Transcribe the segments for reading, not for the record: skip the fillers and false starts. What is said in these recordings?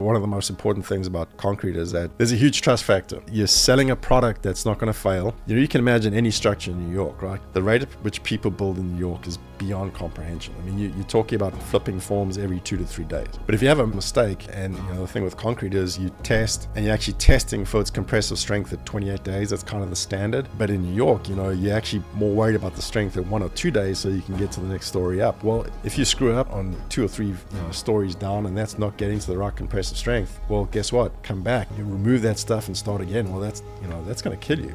One of the most important things about concrete is that there's a huge trust factor. You're selling a product that's not going to fail. You can imagine any structure in New York, right? The rate at which people build in New York is beyond comprehension. I mean, you're talking about flipping forms every 2 to 3 days. But if you have a mistake, and the thing with concrete is you test, and you're actually testing for its compressive strength at 28 days. That's kind of the standard. But in New York, you're actually more worried about the strength at 1 or 2 days so you can get to the next story up. Well, if you screw up on 2 or 3 stories down and that's not getting to the right compressive strength, well, guess what? Come back, you remove that stuff and start again. Well, that's going to kill you.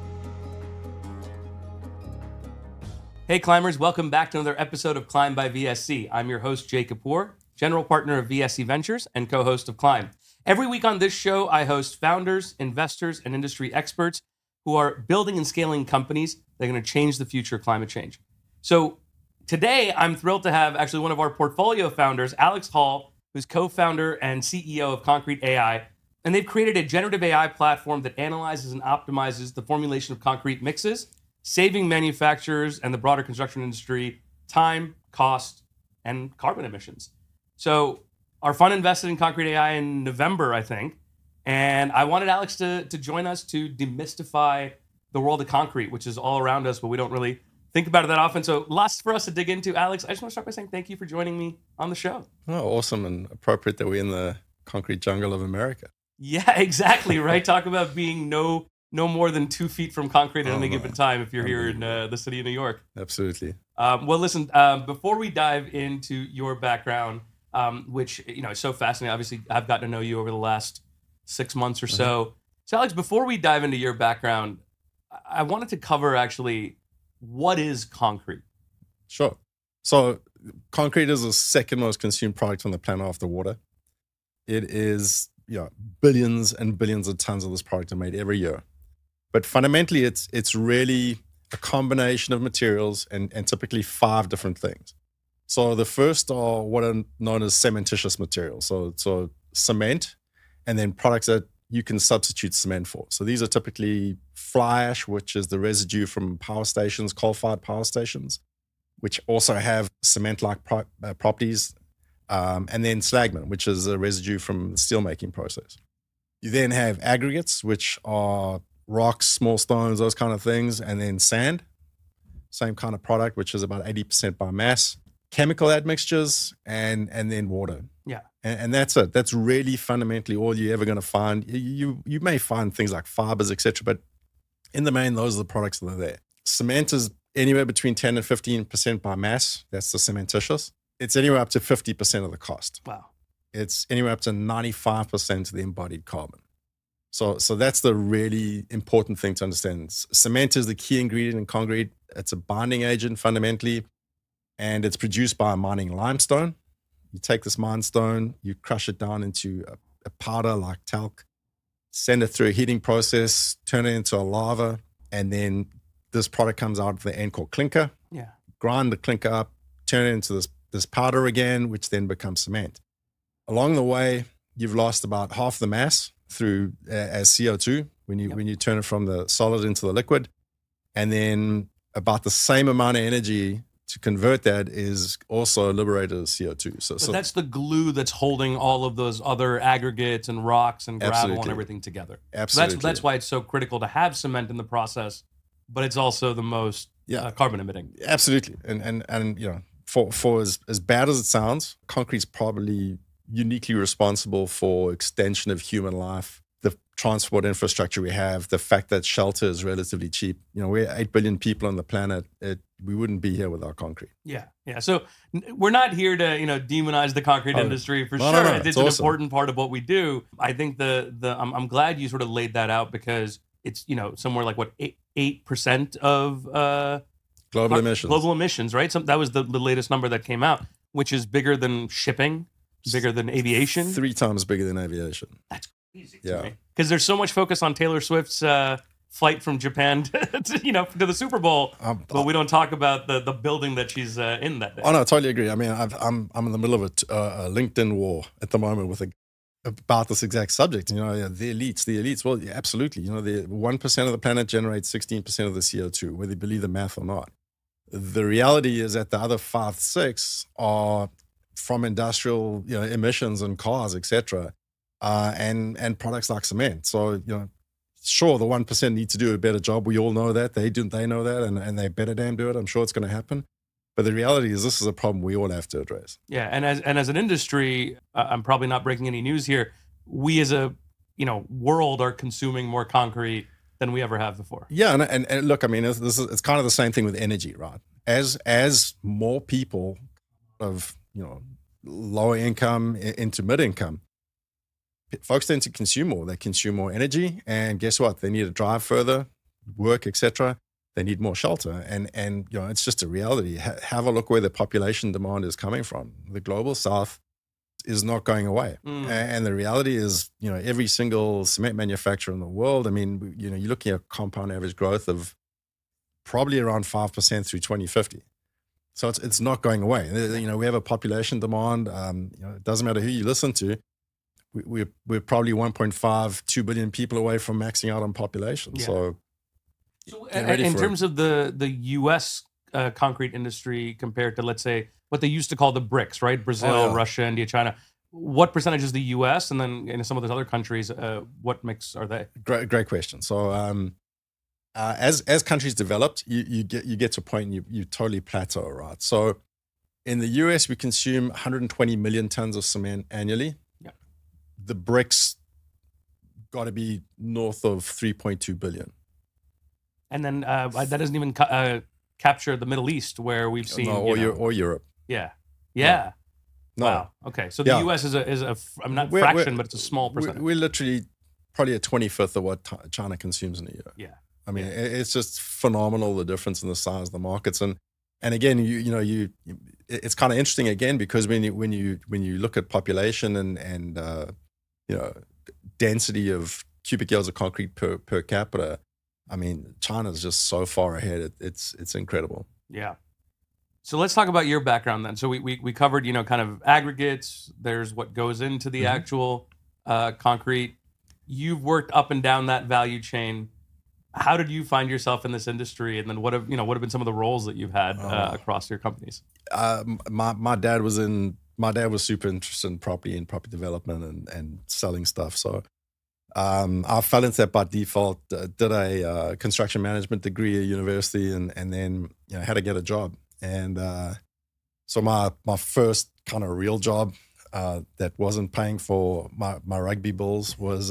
Hey climbers, welcome back to another episode of Climb by VSC. I'm your host, Jay Kapoor, general partner of VSC Ventures and co-host of Climb. Every week on this show, I host founders, investors, and industry experts who are building and scaling companies that are going to change the future of climate change. So today, I'm thrilled to have actually one of our portfolio founders, Alex Hall, who's co-founder and CEO of Concrete AI. And they've created a generative AI platform that analyzes and optimizes the formulation of concrete mixes, saving manufacturers and the broader construction industry time, cost, and carbon emissions. So our fund invested in Concrete AI in November, I think. And I wanted Alex to join us to demystify the world of concrete, which is all around us, but we don't really think about it that often. So lots for us to dig into. Alex, I just want to start by saying thank you for joining me on the show. Oh, awesome and appropriate that we're in the concrete jungle of America. Yeah, exactly, right? Talk about being no more than 2 feet from concrete at any given time if you're here in the city of New York. Absolutely. Well, listen, before we dive into your background, which is so fascinating, obviously I've gotten to know you over the last 6 months or so. So Alex, before we dive into your background, I wanted to cover actually what is concrete? Sure. So concrete is the second most consumed product on the planet after water. It is, billions and billions of tons of this product are made every year. But fundamentally, it's really a combination of materials and typically 5 different things. So the first are what are known as cementitious materials. So cement, and then products that you can substitute cement for. So these are typically fly ash, which is the residue from power stations, coal-fired power stations, which also have cement-like properties, and then slagman, which is a residue from the steelmaking process. You then have aggregates, which are rocks, small stones, those kind of things, and then sand, same kind of product, which is about 80% by mass. Chemical admixtures, and then water. Yeah. And that's it. That's really fundamentally all you're ever going to find. You may find things like fibers, etc., but in the main, those are the products that are there. Cement is anywhere between 10 and 15% by mass. That's the cementitious. It's anywhere up to 50% of the cost. Wow. It's anywhere up to 95% of the embodied carbon. So that's the really important thing to understand. Cement is the key ingredient in concrete. It's a binding agent fundamentally, and it's produced by mining limestone. You take this limestone, you crush it down into a powder like talc, send it through a heating process, turn it into a lava, and then this product comes out at the end called clinker. Yeah. Grind the clinker up, turn it into this powder again, which then becomes cement. Along the way, you've lost about half the mass through as CO2 when you turn it from the solid into the liquid, and then about the same amount of energy to convert that is also liberated as CO2. So that's the glue that's holding all of those other aggregates and rocks and gravel absolutely. and everything together. Absolutely. So that's why it's so critical to have cement in the process, but it's also the most carbon emitting. Absolutely. And for as bad as it sounds, concrete's probably uniquely responsible for extension of human life, the transport infrastructure we have, the fact that shelter is relatively cheap. We're 8 billion people on the planet. We wouldn't be here without concrete. Yeah. So we're not here to demonize the concrete industry for sure. No, it's an important part of what we do. I think I'm glad you sort of laid that out, because it's somewhere like 8% of global emissions. Global emissions, right? So that was the latest number that came out, which is bigger than shipping, bigger than aviation. 3 times bigger than aviation. That's crazy to me. Because there's so much focus on Taylor Swift's flight from Japan to the Super Bowl, but we don't talk about the building that she's in that day. Oh no, I totally agree. I mean, I'm in the middle of a LinkedIn war at the moment with about this exact subject. The elites. Well, yeah, absolutely. The 1% of the planet generates 16% of the CO2, whether you believe the math or not. The reality is that the other 5-6 are from industrial emissions and cars, etc. and products like cement. So, sure, the 1% need to do a better job. We all know that. They know that, and they better damn do it. I'm sure it's going to happen. But the reality is this is a problem we all have to address. Yeah, and as an industry, I'm probably not breaking any news here. We as a world are consuming more concrete than we ever have before. Yeah, and look, I mean, it's kind of the same thing with energy, right? As more people of lower income into mid income, folks tend to consume more. They consume more energy, and guess what? They need to drive further, work, etc. They need more shelter, and it's just a reality. Have a look where the population demand is coming from. The global south is not going away, and the reality is, every single cement manufacturer in the world. I mean, you're looking at compound average growth of probably around 5% through 2050. So it's not going away. We have a population demand. It doesn't matter who you listen to. We're probably 1.5-2 billion people away from maxing out on population. Yeah. So in terms of the U.S. Concrete industry compared to, let's say, what they used to call the BRICS, right? Brazil, Russia, India, China. What percentage is the U.S. and then in some of those other countries, what mix are they? Great question. So as countries developed, you get to a point and you totally plateau, right? So in the U.S., we consume 120 million tons of cement annually. Yeah. The BRICS got to be north of 3.2 billion. And then that doesn't even capture the Middle East, where we've seen or Europe. Yeah. No. Wow. Okay. So the U.S. is a I'm not fraction, but it's a small percentage. We're literally probably a 25th of what China consumes in a year. Yeah. I mean, it's just phenomenal, the difference in the size of the markets, and again, it's kind of interesting again, because when you look at population and density of cubic yards of concrete per capita, I mean, China's just so far ahead. It's incredible. Yeah. So let's talk about your background then. So we covered, kind of aggregates. There's what goes into the actual concrete. You've worked up and down that value chain. How did you find yourself in this industry? And then what have been some of the roles that you've had across your companies? My dad was super interested in property development and selling stuff. So I fell into that by default, did a construction management degree at university, and then had to get a job. And so my first kind of real job that wasn't paying for my rugby bills was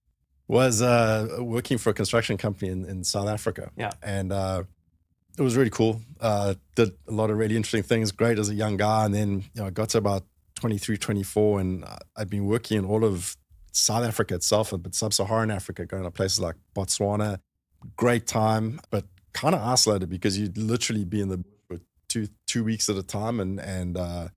working for a construction company in South Africa. Yeah. And it was really cool. Did a lot of really interesting things, great as a young guy. And then I got to about 23, 24, and I'd been working in all of South Africa itself, but sub-Saharan Africa, going to places like Botswana. Great time, but kind of isolated, because you'd literally be in the bush for 2 weeks at a time, and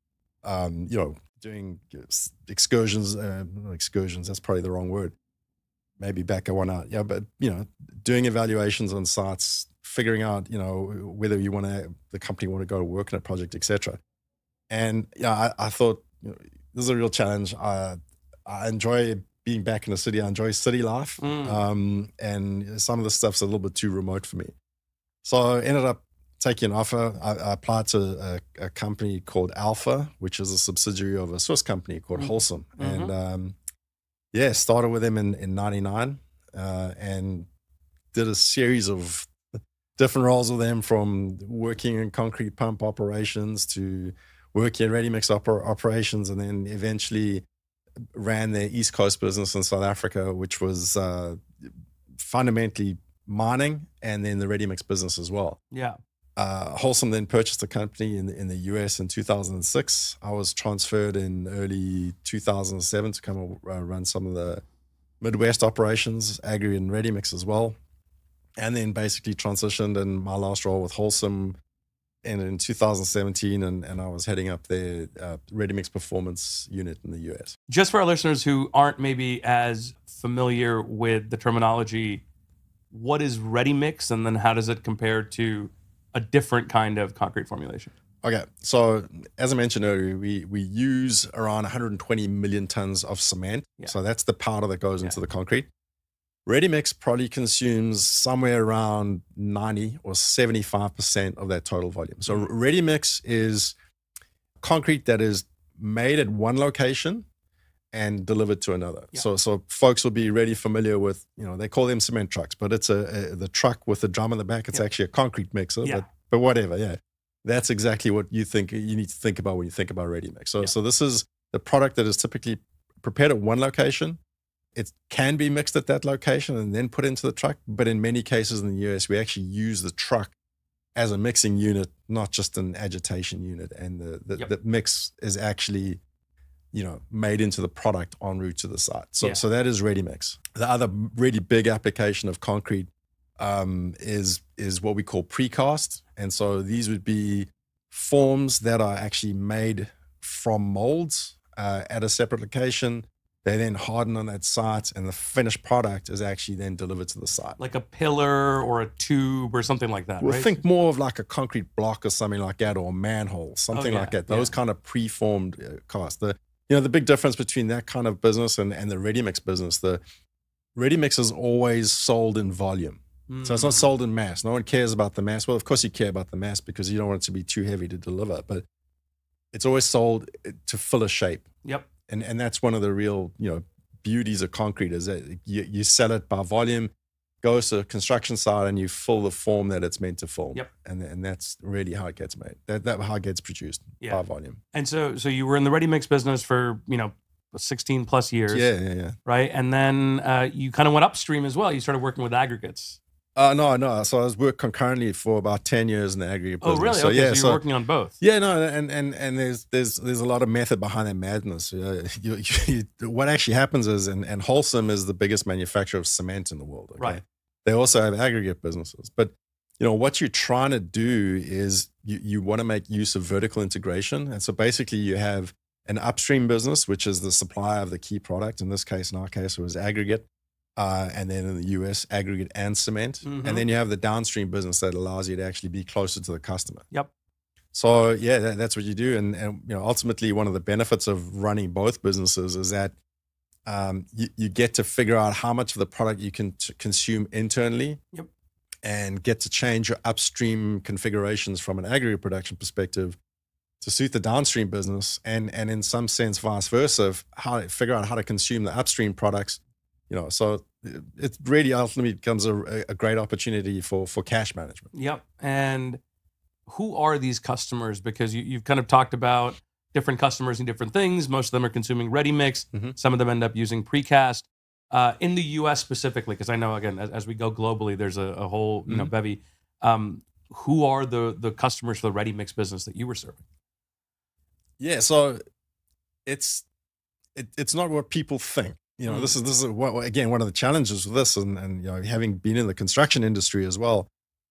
doing excursions. Excursions, that's probably the wrong word. Maybe back one out. Yeah, but doing evaluations on sites, figuring out whether the company want to go to work in a project, etc. And I thought this is a real challenge. I enjoy being back in the city. I enjoy city life, and some of the stuff's a little bit too remote for me. So I ended up taking an offer. I applied to a company called Alpha, which is a subsidiary of a Swiss company called Holcim. And started with them in 99 and did a series of different roles with them, from working in concrete pump operations to working in ready-mix operations, and then eventually ran their East Coast business in South Africa, which was fundamentally mining, and then the ready-mix business as well. Yeah. Holcim then purchased a company in the US in 2006. I was transferred in early 2007 to come run some of the Midwest operations, agri and ready-mix as well. And then basically transitioned in my last role with Holcim in 2017, and I was heading up their ready-mix performance unit in the US. Just for our listeners who aren't maybe as familiar with the terminology, what is ready-mix, and then how does it compare to a different kind of concrete formulation? Okay, so as I mentioned earlier, we use around 120 million tons of cement. Yeah. So that's the powder that goes into the concrete. Ready-mix probably consumes somewhere around 90 or 75% of that total volume. So ready-mix is concrete that is made at one location and delivered to another. Yeah. So folks will be really familiar with, they call them cement trucks, but it's the truck with the drum in the back. It's actually a concrete mixer, but whatever. Yeah. That's exactly what you need to think about when you think about ready mix. So this is the product that is typically prepared at one location. It can be mixed at that location and then put into the truck. But in many cases in the US, we actually use the truck as a mixing unit, not just an agitation unit. And the mix is actually, made into the product en route to the site. So that is ready mix. The other really big application of concrete is what we call precast. And so these would be forms that are actually made from molds at a separate location. They then harden on that site, and the finished product is actually then delivered to the site. Like a pillar or a tube or something like that, Well, right? think more of like a concrete block or something like that, or a manhole, something like that. Those kind of preformed casts. The big difference between that kind of business and the ready mix business, the ready mix is always sold in volume. So it's not sold in mass. No one cares about the mass. Well, of course you care about the mass because you don't want it to be too heavy to deliver, but it's always sold to fill a shape. Yep. And that's one of the real, beauties of concrete is that you sell it by volume, goes to the construction site, and you fill the form that it's meant to fill. Yep. And that's really how it gets made. That how it gets produced by volume. And so you were in the ready mix business for 16 plus years. Yeah. Right, and then you kind of went upstream as well. You started working with aggregates. No. So I was working concurrently for about 10 years in the aggregate business. Oh, really? So, okay, so you're working on both. Yeah, no, and there's a lot of method behind that madness. What actually happens is, and Holcim is the biggest manufacturer of cement in the world. Okay? Right. They also have aggregate businesses. But, what you're trying to do is you want to make use of vertical integration. And so basically you have an upstream business, which is the supplier of the key product. In our case, it was aggregate. And then in the US, aggregate and cement. Mm-hmm. And then you have the downstream business that allows you to actually be closer to the customer. Yep. So that's what you do. And ultimately one of the benefits of running both businesses is that you get to figure out how much of the product you can consume internally. Yep. And get to change your upstream configurations from an aggregate production perspective to suit the downstream business. And in some sense, vice versa, figure out how to consume the upstream products. So it really ultimately becomes a great opportunity for cash management. Yep. And who are these customers? Because you've kind of talked about different customers and different things. Most of them are consuming ready mix. Mm-hmm. Some of them end up using precast. In the U.S. specifically, because I know, again, as we go globally, there's a whole bevy. Who are the customers for the ready mix business that you were serving? Yeah, so it's not what people think. This is again one of the challenges with this, and having been in the construction industry as well,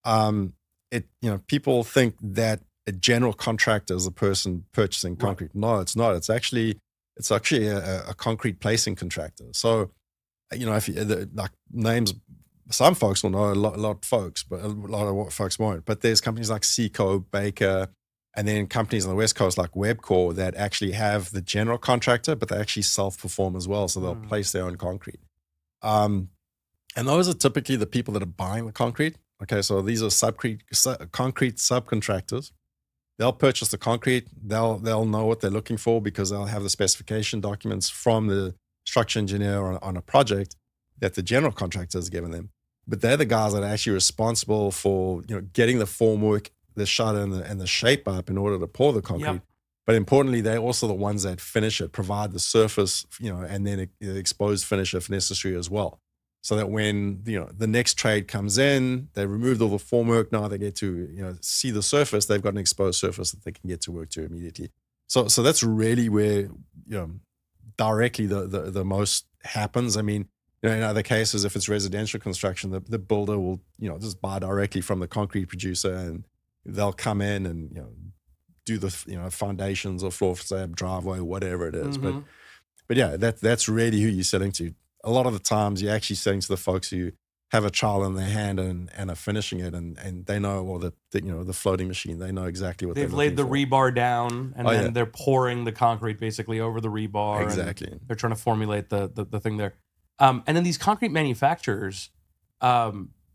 people think that a general contractor is the person purchasing concrete. Right. No, it's not. It's actually a concrete placing contractor. So, if like names, some folks will know a lot of folks, but a lot of folks won't. But there's companies like Seco, Baker. And then companies on the West Coast like Webcor that actually have the general contractor, but they actually self-perform as well. So they'll place their own concrete. And those are typically the people that are buying the concrete. Okay, so these are concrete subcontractors. They'll purchase the concrete. They'll know what they're looking for because they'll have the specification documents from the structure engineer on a project that the general contractor has given them. But they're the guys that are actually responsible for getting the formwork, the shut and the shape up in order to pour the concrete. Yep. But importantly, they're also the ones that finish it, provide the surface, and then exposed finish if necessary as well. So that when, the next trade comes in, they removed all the formwork. Now they get to, see the surface. They've got an exposed surface that they can get to work to immediately. So that's really where, directly the most happens. I mean, in other cases, if it's residential construction, the builder will, just buy directly from the concrete producer, and they'll come in and do the foundations or floor slab, driveway, whatever it is. Mm-hmm. But yeah, that's really who you're selling to. A lot of the times you're actually selling to the folks who have a trowel in their hand and are finishing it, and they know, or the floating machine, they know exactly what they've laid the rebar down, and then they're pouring the concrete basically over the rebar. Exactly. They're trying to formulate the thing there. And then these concrete manufacturers,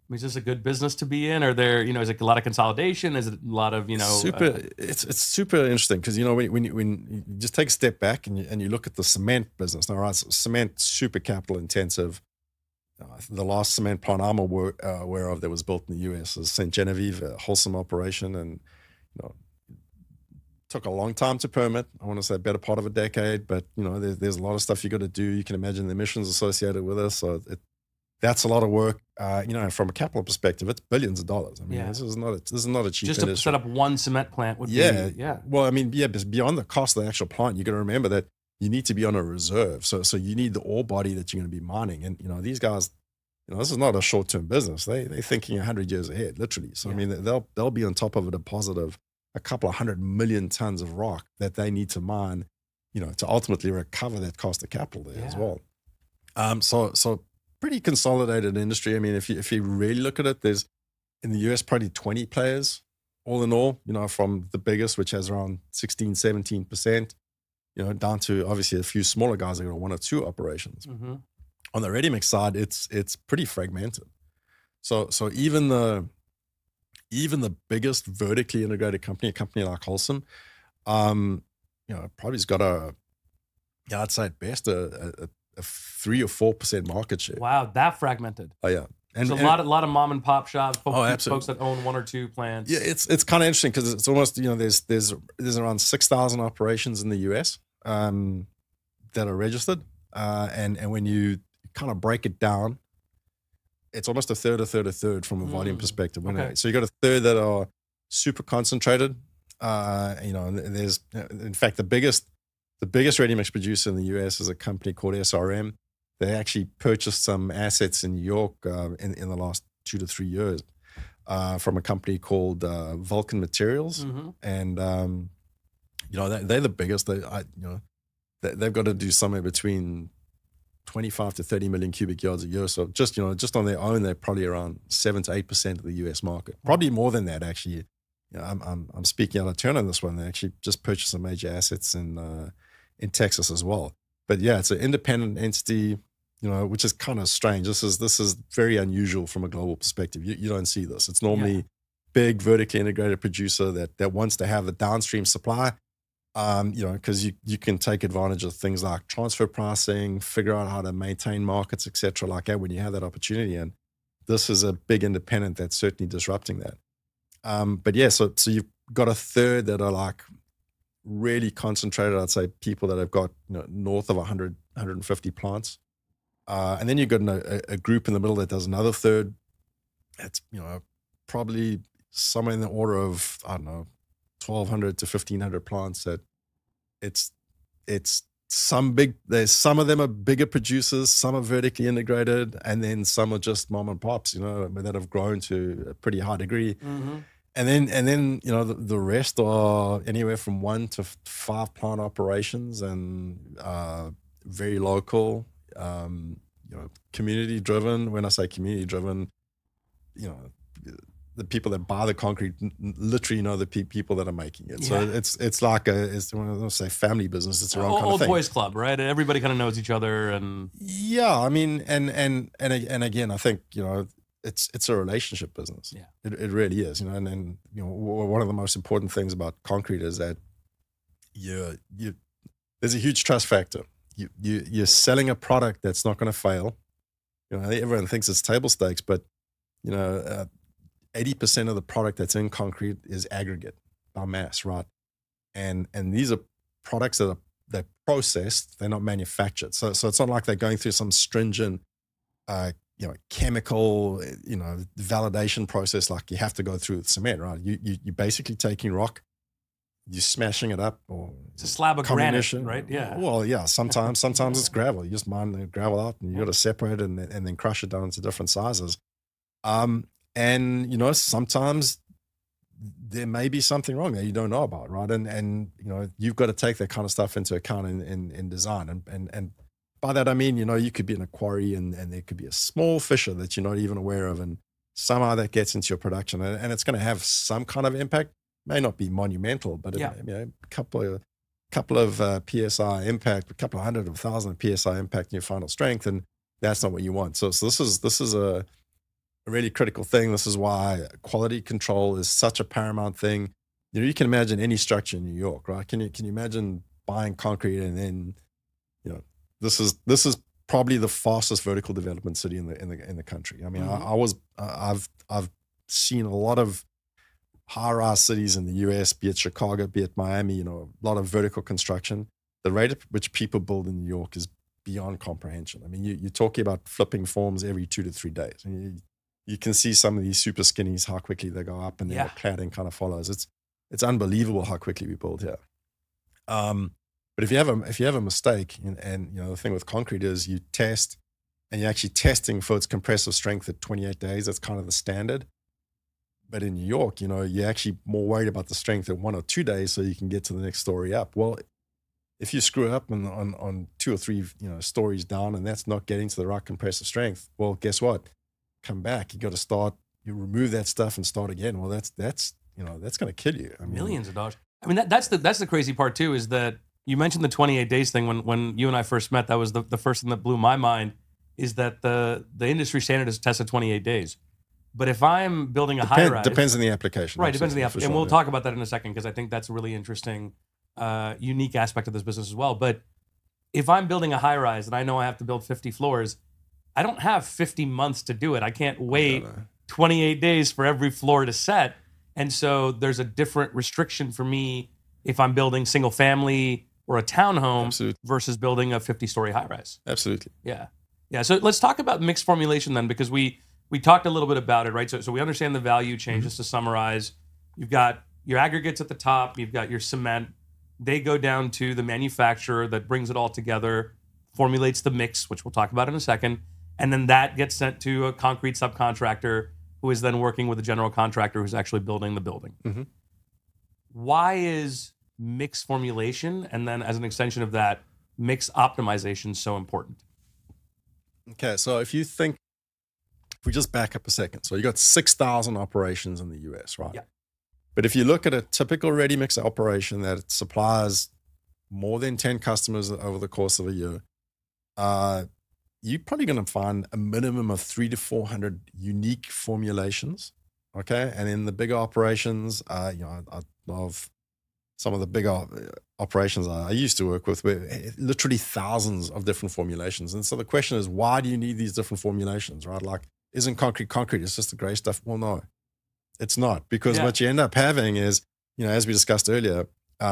mean, is this a good business to be in? Are there, is it a lot of consolidation? Is it a lot of, It's super interesting because when you just take a step back and you look at the cement business. Now, right, so cement super capital intensive. The last cement plant I'm aware of that was built in the US is St. Genevieve, a wholesome operation, and took a long time to permit. I want to say better part of a decade, but there's a lot of stuff you got to do. You can imagine the emissions associated with this, so that's a lot of work. From a capital perspective, it's billions of dollars. I mean, this is not a cheap just industry. to set up one cement plant would be Well, I mean, but beyond the cost of the actual plant, you got to remember that you need to be on a reserve. So you need the ore body that you're going to be mining, and these guys, this is not a short term business. They're thinking 100 years ahead, literally. So I mean, they'll be on top of a deposit of a couple of 100 million tons of rock that they need to mine, to ultimately recover that cost of capital there as well. So pretty consolidated industry. I mean, if you really look at it, there's in the US probably 20 players all in all, from the biggest, which has around 16, 17%, down to obviously a few smaller guys that got one or two operations. Mm-hmm. On the ready mix side, it's pretty fragmented. So even the biggest vertically integrated company, a company like Holcim, probably's got I'd say at best a 3 or 4% market share. Wow, that fragmented. Oh yeah, and a lot of mom and pop shops, folks that own one or two plants. Yeah, it's kind of interesting because it's almost there's around 6,000 operations in the US that are registered, and when you kind of break it down, it's almost a third from a volume perspective. Okay. So you got a third that are super concentrated. There's in fact the biggest ready mix producer in the US is a company called SRM. They actually purchased some assets in New York in the last 2 to 3 years from a company called Vulcan Materials, and they're the biggest. They've got to do somewhere between 25 to 30 million cubic yards a year. So just on their own, they're probably around 7 to 8% of the US market. Probably more than that, actually. I'm speaking out of turn on this one. They actually just purchased some major assets in Texas as well. But yeah, it's an independent entity, which is kind of strange. This is very unusual from a global perspective. You don't see this. It's normally big vertically integrated producer that wants to have the downstream supply. Because you can take advantage of things like transfer pricing, figure out how to maintain markets, etc., like that when you have that opportunity. And this is a big independent that's certainly disrupting that. But yeah, so you've got a third that are like really concentrated. I'd say people that have got north of 100, 150 plants, and then you've got a group in the middle that does another third. That's probably somewhere in the order of 1,200 to 1,500 plants. That it's there's some of them are bigger producers, some are vertically integrated, and then some are just mom and pops, that have grown to a pretty high degree. Mm-hmm. And then the rest are anywhere from 1 to 5 plant operations and very local, community driven. When I say community driven, the people that buy the concrete literally know the people that are making it. So it's like it's I don't say family business. It's your own kind of thing. Old boys club, right? Everybody kind of knows each other, and I mean, and again, I think it's a relationship business. Yeah, it really is. And one of the most important things about concrete is that there's a huge trust factor. You're selling a product that's not going to fail. Everyone thinks it's table stakes, but 80% of the product that's in concrete is aggregate by mass, right? And these are products that they're processed, they're not manufactured. So it's not like they're going through some stringent, chemical, validation process like you have to go through with cement, right? You're basically taking rock, you're smashing it up, or it's a slab of granite, right? Yeah. Well, yeah. Sometimes it's gravel. You just mine the gravel out, and you got to separate it and then crush it down into different sizes. And sometimes there may be something wrong that you don't know about, right? And you've got to take that kind of stuff into account in design. And by that I mean, you could be in a quarry and there could be a small fissure that you're not even aware of, and somehow that gets into your production, and it's going to have some kind of impact. May not be monumental, but a couple of psi impact, a couple of 100 of 1,000 psi impact in your final strength, and that's not what you want. So this is a really critical thing. This is why quality control is such a paramount thing. You can imagine any structure in New York, right? Can you imagine buying concrete and then, this is probably the fastest vertical development city in the country. I mean, I've seen a lot of high-rise cities in the US, be it Chicago, be it Miami, a lot of vertical construction. The rate at which people build in New York is beyond comprehension. I mean, you're talking about flipping forms every 2 to 3 days. I mean, you can see some of these super skinnies, how quickly they go up, and then the cladding kind of follows. It's unbelievable how quickly we build here. But if you have a mistake, and the thing with concrete is you test, and you're actually testing for its compressive strength at 28 days. That's kind of the standard. But in New York, you're actually more worried about the strength at 1 or 2 days so you can get to the next story up. Well, if you screw up on 2 or 3 stories down, and that's not getting to the right compressive strength, well, guess what? Come back. You got to start. You remove that stuff and start again. Well, that's going to kill you. I mean, millions of dollars. I mean, that's the crazy part too, is that you mentioned the 28 days thing. When you and I first met, that was the first thing that blew my mind, is that the industry standard is tested 28 days. But if I'm building a high rise, depends on the application. Right, depends on the application. And we'll talk about that in a second, because I think that's a really interesting, unique aspect of this business as well. But if I'm building a high rise and I know I have to build 50 floors, I don't have 50 months to do it. I can't wait 28 days for every floor to set. And so there's a different restriction for me if I'm building single family or a townhome versus building a 50-story high rise. Absolutely. Yeah. Yeah. So let's talk about mixed formulation then, because we talked a little bit about it, right? So we understand the value chain. Just to summarize, you've got your aggregates at the top, you've got your cement. They go down to the manufacturer that brings it all together, formulates the mix, which we'll talk about in a second. And then that gets sent to a concrete subcontractor, who is then working with a general contractor who's actually building the building. Mm-hmm. Why is mix formulation, and then as an extension of that, mix optimization, so important? Okay, so if we just back up a second. So you got 6,000 operations in the US, right? Yeah. But if you look at a typical ready mix operation that supplies more than 10 customers over the course of a year, you're probably going to find a minimum of 300 to 400 unique formulations. Okay. And in the bigger operations, I love some of the bigger operations I used to work with, were literally thousands of different formulations. And so the question is, why do you need these different formulations, right? Like, isn't concrete? It's just the gray stuff. Well, no, it's not, because what you end up having is, as we discussed earlier,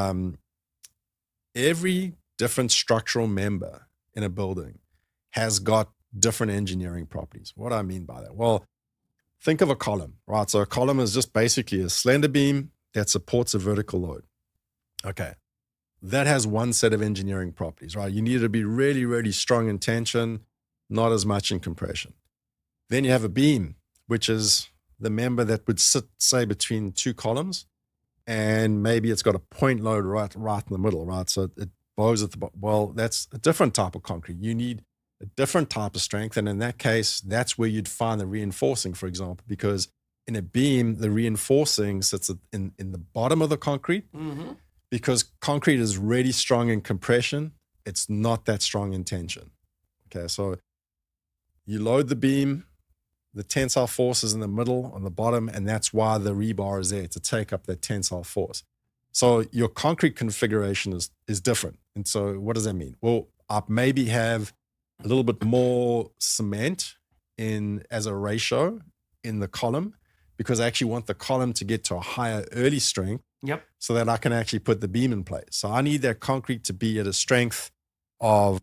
every different structural member in a building has got different engineering properties. What do I mean by that? Well, think of a column, right? So a column is just basically a slender beam that supports a vertical load. Okay. That has one set of engineering properties, right? You need it to be really, really strong in tension, not as much in compression. Then you have a beam, which is the member that would sit, say, between 2 columns, and maybe it's got a point load right in the middle, right? So it bows at the bottom. Well, that's a different type of concrete. You need a different type of strength. And in that case, that's where you'd find the reinforcing, for example, because in a beam, the reinforcing sits in the bottom of the concrete, because concrete is really strong in compression. It's not that strong in tension. Okay, so you load the beam, the tensile force is in the middle on the bottom, and that's why the rebar is there, to take up that tensile force. So your concrete configuration is different. And so what does that mean? Well, I maybe have a little bit more cement as a ratio in the column, because I actually want the column to get to a higher early strength, so that I can actually put the beam in place. So I need that concrete to be at a strength of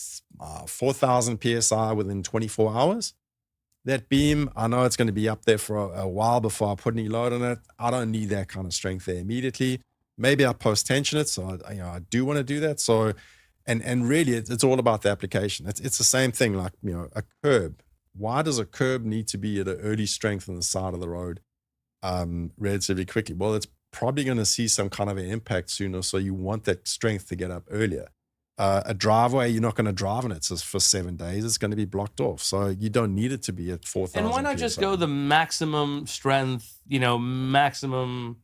4,000 PSI within 24 hours. That beam, I know it's going to be up there for a while before I put any load on it. I don't need that kind of strength there immediately. Maybe I post-tension it, so I do want to do that. So, and really, it's all about the application. It's the same thing, like a curb. Why does a curb need to be at an early strength on the side of the road relatively quickly? Well, it's probably going to see some kind of an impact sooner, so you want that strength to get up earlier. A driveway, you're not going to drive on it for 7 days. It's going to be blocked off. So you don't need it to be at 4,000. And why not just go the maximum strength, maximum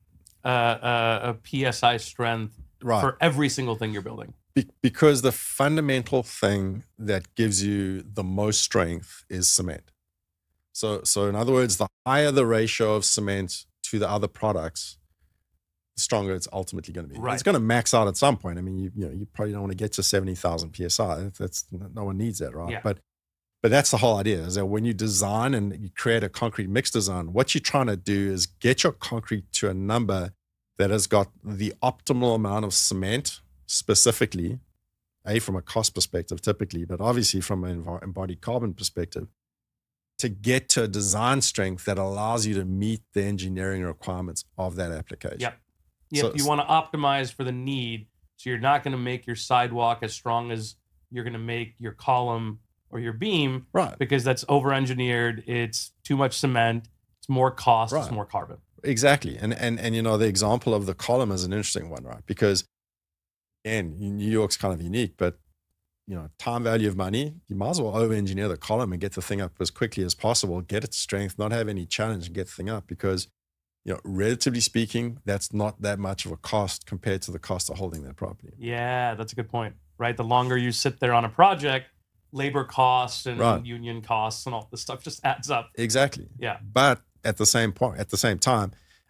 PSI strength for every single thing you're building? Because the fundamental thing that gives you the most strength is cement. So in other words, the higher the ratio of cement to the other products, the stronger it's ultimately going to be. Right. It's going to max out at some point. I mean, you probably don't want to get to 70,000 psi. That's no one needs that, right? Yeah. But that's the whole idea, is that when you design and you create a concrete mix design, what you're trying to do is get your concrete to a number that has got the optimal amount of cement, specifically, from a cost perspective, typically, but obviously from an embodied carbon perspective, to get to a design strength that allows you to meet the engineering requirements of that application. Yep. So- You want to optimize for the need, so you're not going to make your sidewalk as strong as you're going to make your column or your beam, Right. because that's over-engineered. It's too much cement. It's more cost. It's Right. more carbon. Exactly. And the example of the column is an interesting one, right? Because, again, New York's kind of unique, but time value of money, you might as well over-engineer the column and get the thing up as quickly as possible, get its strength, not have any challenge, and get the thing up, because, relatively speaking, that's not that much of a cost compared to the cost of holding that property. Yeah, that's a good point, right? The longer you sit there on a project, labor costs and Right. union costs and all this stuff just adds up. Exactly. Yeah. But at the same time,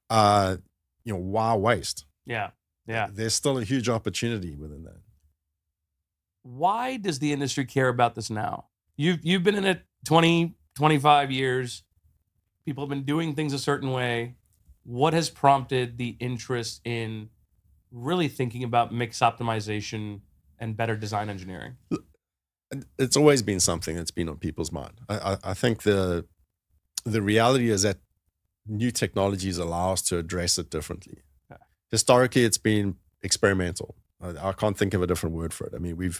why waste? Yeah. Yeah. There's still a huge opportunity within that. Why does the industry care about this now? You've been in it 20, 25 years. People have been doing things a certain way. What has prompted the interest in really thinking about mix optimization and better design engineering? It's always been something that's been on people's mind. I think the reality is that new technologies allow us to address it differently. Okay. Historically, it's been experimental. I can't think of a different word for it. I mean, we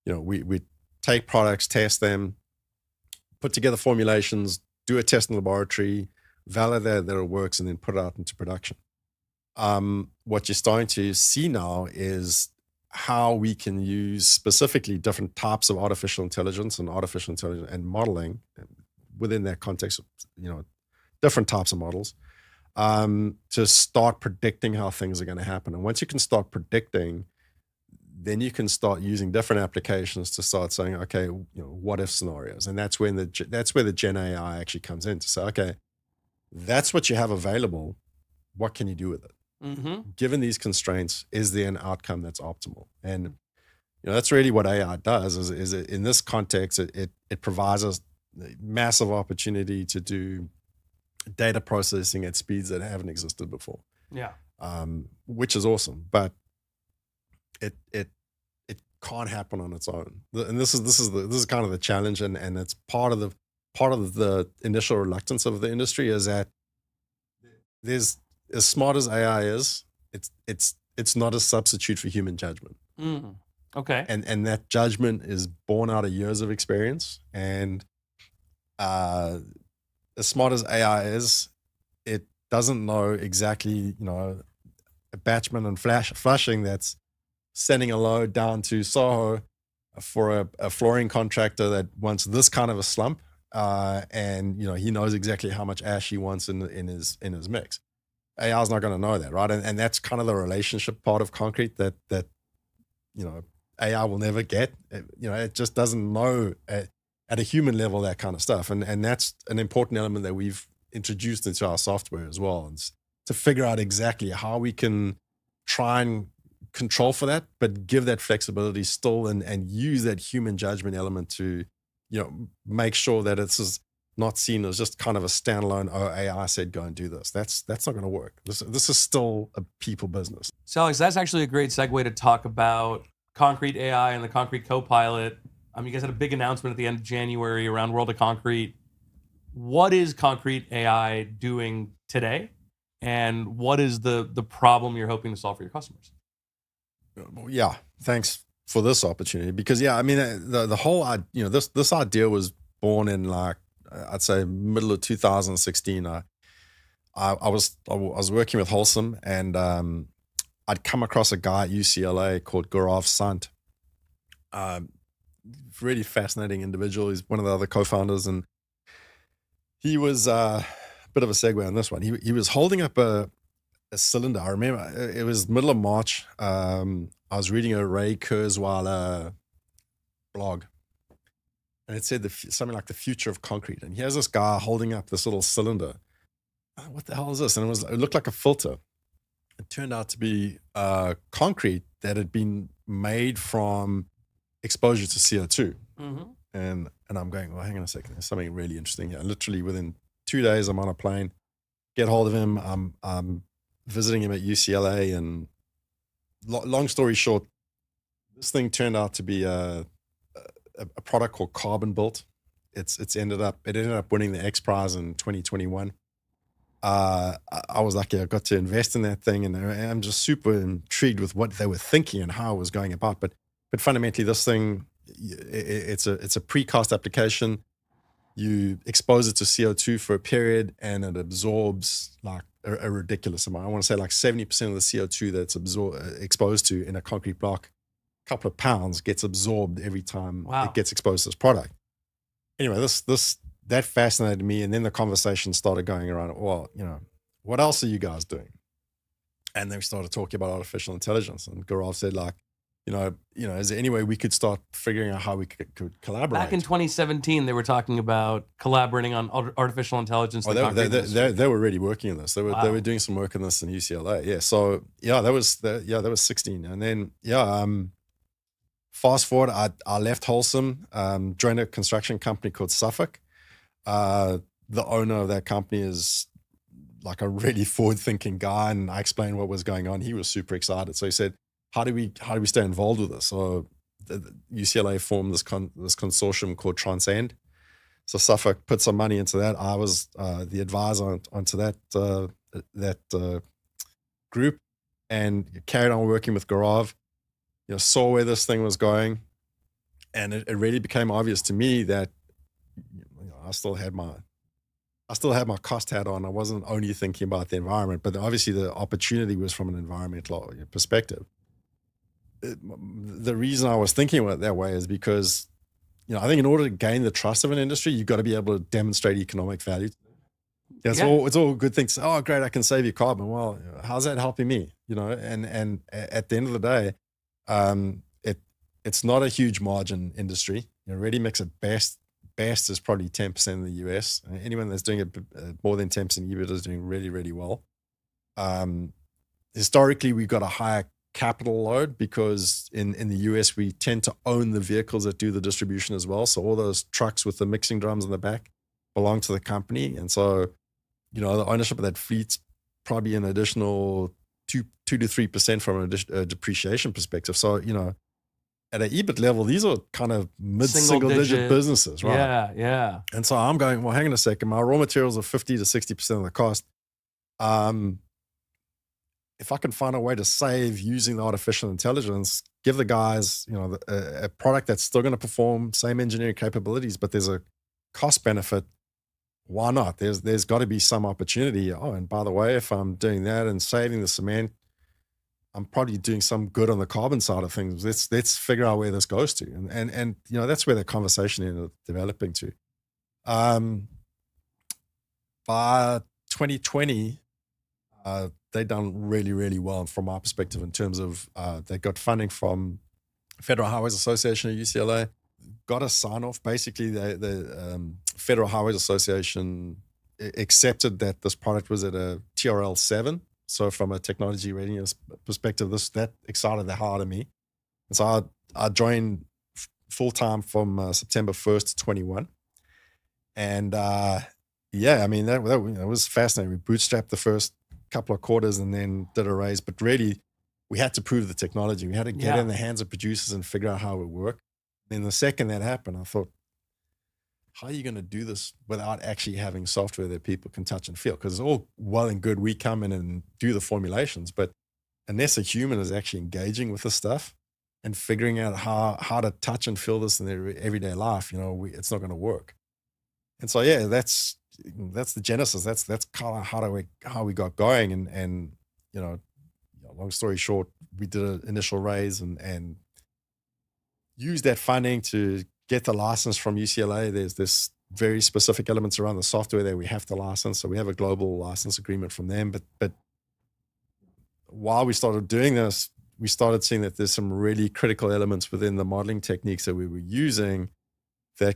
take products, test them, put together formulations, do a test in the laboratory, validate that it works, and then put it out into production. What you're starting to see now is how we can use specifically different types of artificial intelligence and modeling within that context, different types of models, to start predicting how things are going to happen. And once you can start predicting, then you can start using different applications to start saying, okay, what if scenarios? And that's where the Gen AI actually comes in to say, okay, that's what you have available. What can you do with it? Mm-hmm. Given these constraints, is there an outcome that's optimal? And that's really what AI does. Is it, in this context, it provides us a massive opportunity to do data processing at speeds that haven't existed before. Yeah. Which is awesome, but it can't happen on its own. And this is kind of the challenge, and it's part of the initial reluctance of the industry, is that there's, as smart as AI is, it's not a substitute for human judgment. Mm. Okay. And that judgment is born out of years of experience. And as smart as AI is, it doesn't know exactly, a batchman and flushing that's sending a load down to Soho for a flooring contractor that wants this kind of a slump. And he knows exactly how much ash he wants in his mix. AI is not going to know that, right? And that's kind of the relationship part of concrete that AI will never get. It just doesn't know at a human level that kind of stuff, and that's an important element that we've introduced into our software as well, and to figure out exactly how we can try and control for that, but give that flexibility still, and use that human judgment element to make sure that it's not seen as just kind of a standalone, AI said go and do this. That's not going to work. This is still a people business. So Alex, that's actually a great segue to talk about Concrete AI and the Concrete Copilot. You guys had a big announcement at the end of January around World of Concrete. What is Concrete AI doing today? And what is the problem you're hoping to solve for your customers? Yeah, thanks for this opportunity, because the whole this idea was born in, I'd say, middle of 2016. I was working with Holcim, and I'd come across a guy at UCLA called Gaurav Sant. Really fascinating individual. He's one of the other co-founders, and he was a bit of a segue on this one. He was holding up a cylinder. I remember it was middle of March. I was reading a Ray Kurzweil blog, and it said something like the future of concrete. And here's this guy holding up this little cylinder. What the hell is this? And it looked like a filter. It turned out to be concrete that had been made from exposure to CO2. Mm-hmm. And I'm going, well, hang on a second. There's something really interesting here. Literally within 2 days, I'm on a plane, get hold of him. I'm visiting him at UCLA. And long story short, this thing turned out to be a product called Carbon Built. It ended up winning the X Prize in 2021. I was lucky I got to invest in that thing, and I'm just super intrigued with what they were thinking and how it was going about. But fundamentally, this thing, it's a precast application. You expose it to CO2 for a period, and it absorbs like a ridiculous amount. I want to say like 70% of the CO2 that's exposed to in a concrete block, a couple of pounds, gets absorbed every time it gets exposed to this product. Anyway, that fascinated me. And then the conversation started going around, well, what else are you guys doing? And then we started talking about artificial intelligence. And Gaurav said, like, is there any way we could start figuring out how we could collaborate? Back in 2017, they were talking about collaborating on artificial intelligence. They were already working on this. They were doing some work on this in UCLA. Yeah. So that was 16. And then, fast forward, I left Wholesome, joined a construction company called Suffolk. The owner of that company is like a really forward-thinking guy, and I explained what was going on. He was super excited. So he said, "How do we stay involved with this?" So the UCLA formed this consortium called Transcend. So Suffolk put some money into that. I was the advisor onto that group, and carried on working with Gaurav. Saw where this thing was going, and it really became obvious to me that I still had my cost hat on. I wasn't only thinking about the environment, but obviously the opportunity was from an environmental perspective. The reason I was thinking about it that way is because, I think in order to gain the trust of an industry, you've got to be able to demonstrate economic value. It's all good things. Oh, great, I can save you carbon. Well, how's that helping me? And at the end of the day, it's not a huge margin industry. Ready mix at best is probably 10% in the US. Anyone that's doing it more than 10% EBIT is doing really, really well. Historically, we've got a higher capital load because in the US, we tend to own the vehicles that do the distribution as well. So all those trucks with the mixing drums in the back belong to the company. And so, the ownership of that fleet's probably an additional 2 to 3% from a depreciation perspective. So, at an EBIT level, these are kind of mid-single digit businesses, right? Yeah, yeah. And so I'm going, well, hang on a second. My raw materials are 50 to 60% of the cost. If I can find a way to save using the artificial intelligence, give the guys, a product that's still going to perform, same engineering capabilities, but there's a cost benefit, why not? There's got to be some opportunity. Oh, and by the way, if I'm doing that and saving the cement, I'm probably doing some good on the carbon side of things. Let's figure out where this goes to. And that's where the conversation ended up developing to. By 2020, they'd done really, really well from my perspective in terms of they got funding from Federal Highways Association at UCLA, got a sign-off. Basically, the Federal Highways Association accepted that this product was at a TRL 7. So from a technology readiness perspective, that excited the hell out of me. And so I joined full-time from September 1st to 21. And that was fascinating. We bootstrapped the first couple of quarters and then did a raise. But really, we had to prove the technology. We had to get in the hands of producers and figure out how it would work. Then the second that happened, I thought, how are you going to do this without actually having software that people can touch and feel? Because it's all well and good. We come in and do the formulations, but unless a human is actually engaging with the stuff and figuring out how to touch and feel this in their everyday life, it's not going to work. And so, that's the genesis. That's kind of how we got going. And long story short, we did an initial raise and used that funding to get the license from UCLA. There's this very specific elements around the software that we have to license. So we have a global license agreement from them. But while we started doing this, we started seeing that there's some really critical elements within the modeling techniques that we were using that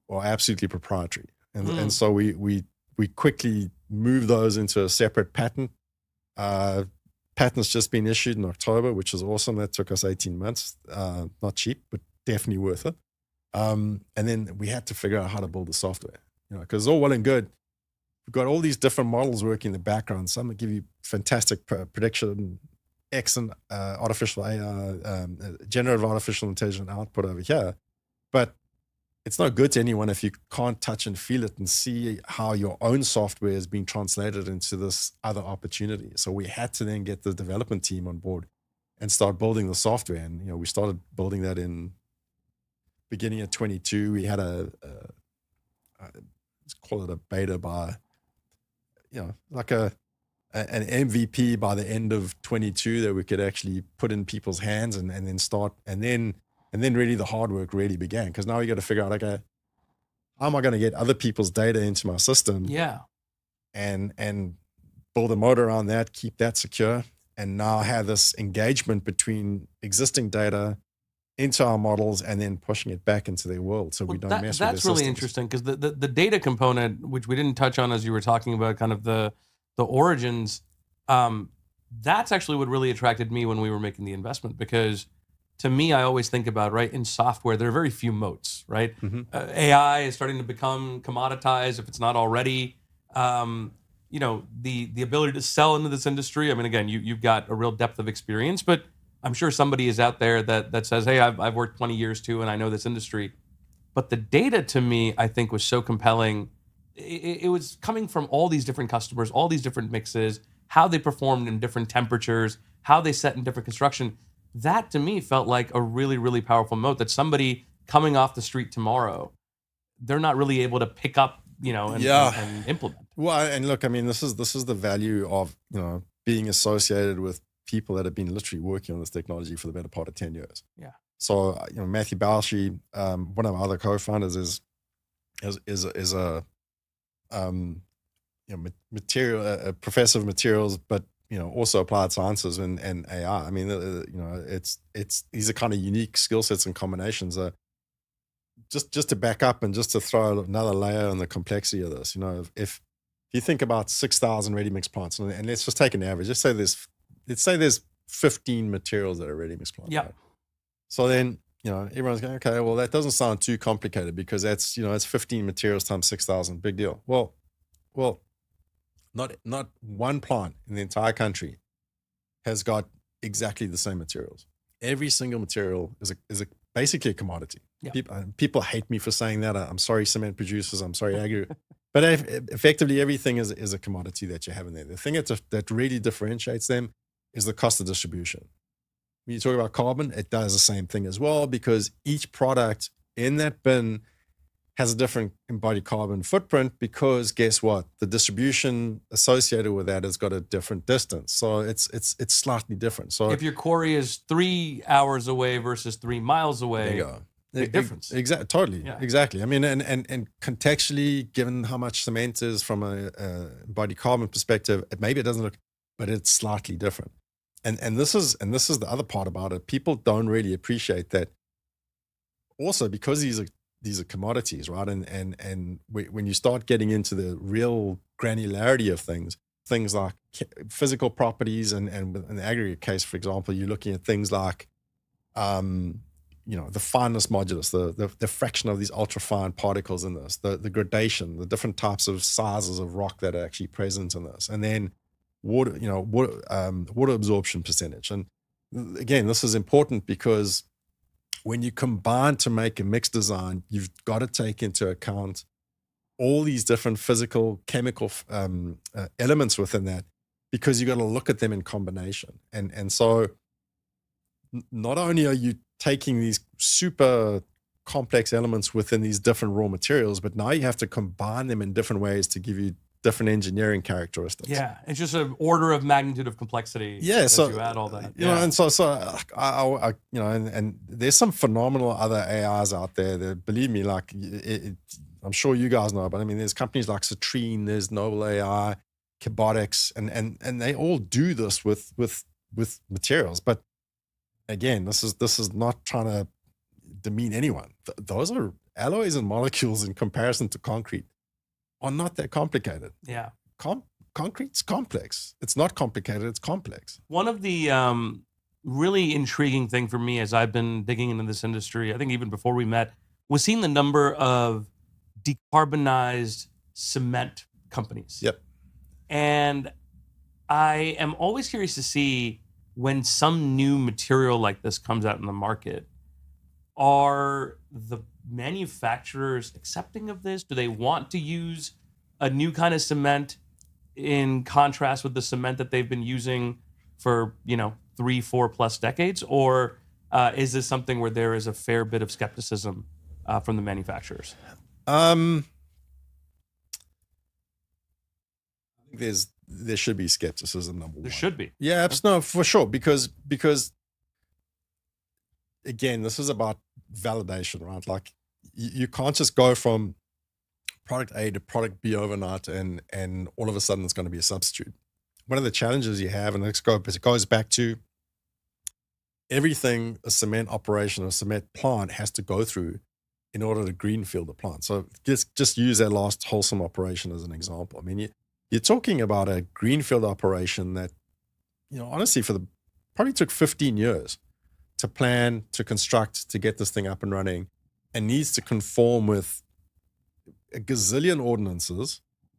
are absolutely proprietary. And so we quickly moved those into a separate patent. Patent's just been issued in October, which is awesome. That took us 18 months. Not cheap, but definitely worth it. And then we had to figure out how to build the software, because it's all well and good. We've got all these different models working in the background. Some that give you fantastic prediction, excellent artificial AI, generative artificial intelligence output over here. But it's not good to anyone if you can't touch and feel it and see how your own software is being translated into this other opportunity. So we had to then get the development team on board and start building the software. And, we started building that in beginning of 22. We had let's call it a beta by, like an MVP by the end of 22 that we could actually put in people's hands and then start. And then really the hard work really began, because now you got to figure out, okay, how am I going to get other people's data into my system? Yeah. And build a motor around that, keep that secure, and now have this engagement between existing data into our models and then pushing it back into their world so we don't mess with their systems. That's really interesting, because the data component, which we didn't touch on as you were talking about kind of the origins, that's actually what really attracted me when we were making the investment, because to me, I always think about, right, in software, there are very few moats, right? Mm-hmm. AI is starting to become commoditized if it's not already. The ability to sell into this industry. I mean, again, you've got a real depth of experience, but I'm sure somebody is out there that says, hey, I've worked 20 years too, and I know this industry. But the data to me, I think, was so compelling. It was coming from all these different customers, all these different mixes, how they performed in different temperatures, how they set in different construction. That to me felt like a really, really powerful moat that somebody coming off the street tomorrow, they're not really able to pick up, and implement. Well, and look, I mean, this is the value of, being associated with people that have been literally working on this technology for the better part of 10 years. Yeah. So, Matthew Balshi, one of our other co-founders is a a professor of materials, but also applied sciences and AI. I mean, these are kind of unique skill sets and combinations. Just to back up and just to throw another layer on the complexity of this, if you think about 6,000 ready mix plants, and let's just take an average. Let's say there's 15 materials that are ready mix plants. Yeah. Right? So then, everyone's going, okay, well, that doesn't sound too complicated, because that's, it's 15 materials times 6,000, big deal. Well, not one plant in the entire country has got exactly the same materials. Every single material is basically a commodity. Yeah. People hate me for saying that. I'm sorry, cement producers. I'm sorry, agri. But effectively, everything is a commodity that you have in there. The thing that really differentiates them is the cost of distribution. When you talk about carbon, it does the same thing as well, because each product in that bin has a different embodied carbon footprint, because guess what? The distribution associated with that has got a different distance. So it's slightly different. So if your quarry is 3 hours away versus 3 miles away, there you go. Big difference. Exactly. Totally. Yeah. Exactly. I mean, and contextually, given how much cement is from a embodied carbon perspective, maybe it doesn't look, but it's slightly different. And this is the other part about it. People don't really appreciate that. Also, because these are commodities, right? And when you start getting into the real granularity of things like physical properties, and in the aggregate case, for example, you're looking at things like, the fineness modulus, the fraction of these ultrafine particles in this, the gradation, the different types of sizes of rock that are actually present in this, and then water absorption percentage. And again, this is important because when you combine to make a mix design, you've got to take into account all these different physical, chemical elements within that, because you got to look at them in combination. And so not only are you taking these super complex elements within these different raw materials, but now you have to combine them in different ways to give you different engineering characteristics. Yeah, it's just an order of magnitude of complexity. Yeah, so you add all that. And so I and there's some phenomenal other AIs out there that, believe me, like I'm sure you guys know, but I mean, there's companies like Citrine, there's Noble AI, Kibotics, and they all do this with materials. But again, this is not trying to demean anyone. Those are alloys and molecules in comparison to concrete are not that complicated. Yeah. Concrete's complex. It's not complicated, it's complex. One of the really intriguing thing for me as I've been digging into this industry, I think even before we met, was seeing the number of decarbonized cement companies. Yep. And I am always curious to see when some new material like this comes out in the market, are the manufacturers accepting of this? Do they want to use a new kind of cement in contrast with the cement that they've been using for, 3-4+ decades? Or is this something where there is a fair bit of skepticism from the manufacturers? I think there should be skepticism, number one. There should be. Yeah, no, for sure. Because again, this is about validation, right? Like you can't just go from product A to product B overnight and all of a sudden it's going to be a substitute. One of the challenges you have, and it goes back to everything a cement operation or cement plant has to go through in order to greenfield the plant. So just use that last Holcim operation as an example. I mean, you're talking about a greenfield operation that, honestly, probably took 15 years to plan, to construct, to get this thing up and running, and needs to conform with a gazillion ordinances.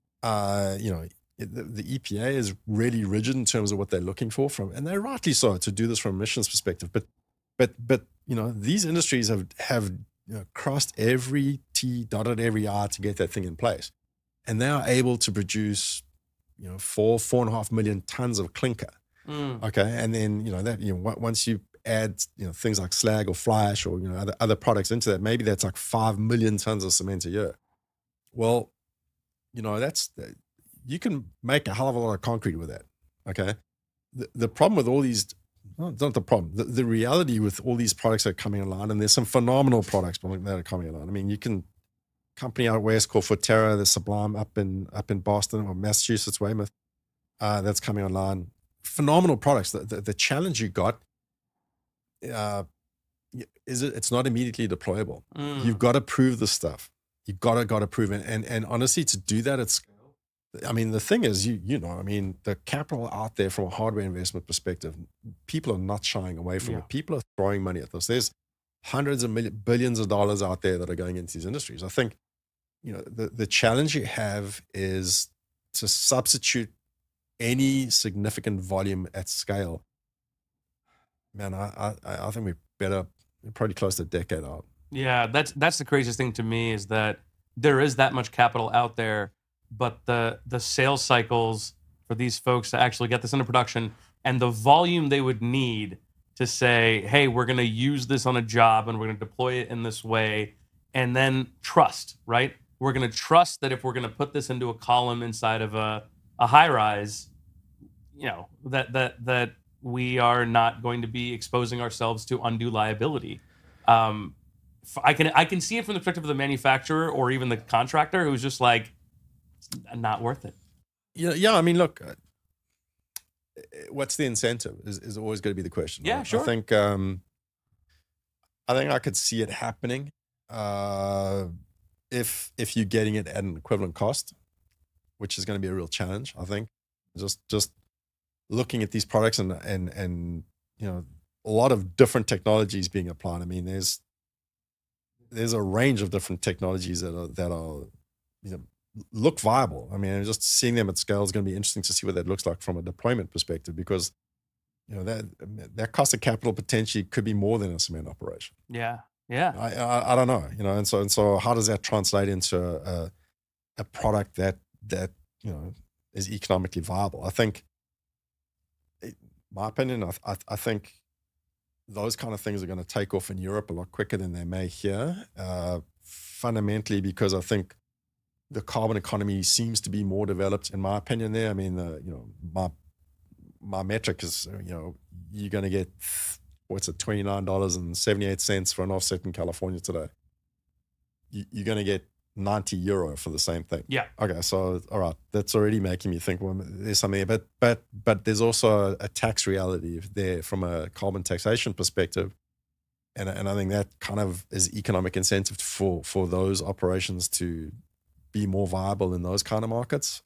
The EPA is really rigid in terms of what they're looking for and they're rightly so, to do this from emissions perspective. But these industries have crossed every T, dotted every I to get that thing in place, and they are able to produce 4.5 million tons of clinker. Okay, and then once you add things like slag or fly ash or other products into that, maybe that's like 5 million tons of cement a year. Well, you can make a hell of a lot of concrete with that. Okay, the problem with all these, not the problem, the reality with all these products that are coming online, and there's some phenomenal products that are coming online. I mean, company out west called Forterra, the Sublime up in Boston or Massachusetts, Weymouth, that's coming online. Phenomenal products. The challenge you got is it's not immediately deployable. You've got to prove the stuff. You've got to prove it. And honestly, to do that at scale, I mean, the thing is, the capital out there from a hardware investment perspective, people are not shying away from it. People are throwing money at this. There's hundreds of billions of dollars out there that are going into these industries. I think, the challenge you have is to substitute any significant volume at scale. Man, I think we're probably close to a decade out. Yeah, that's the craziest thing to me, is that there is that much capital out there, but the sales cycles for these folks to actually get this into production and the volume they would need to say, hey, we're going to use this on a job and we're going to deploy it in this way, and then trust, right? We're going to trust that if we're going to put this into a column inside of a high rise, that we are not going to be exposing ourselves to undue liability. I can see it from the perspective of the manufacturer or even the contractor who's just like, not worth it. Yeah. I mean, look, what's the incentive is always going to be the question. Yeah, right? sure. I think I could see it happening if you're getting it at an equivalent cost, which is going to be a real challenge. I think just looking at these products and a lot of different technologies being applied. I mean, there's a range of different technologies that are look viable. I mean, just seeing them at scale is going to be interesting to see what that looks like from a deployment perspective, because that cost of capital potentially could be more than a cement operation. Yeah. I don't know. And so how does that translate into a product that is economically viable? I think, my opinion, I think those kind of things are going to take off in Europe a lot quicker than they may here. Fundamentally, because I think the carbon economy seems to be more developed, in my opinion. There, I mean, my metric is, you're going to get $29.78 for an offset in California today. You're going to get €90 for the same thing. Yeah. Okay. So, all right, that's already making me think, well, there's something there, but there's also a tax reality there from a carbon taxation perspective. And I think that kind of is economic incentive for those operations to be more viable in those kind of markets.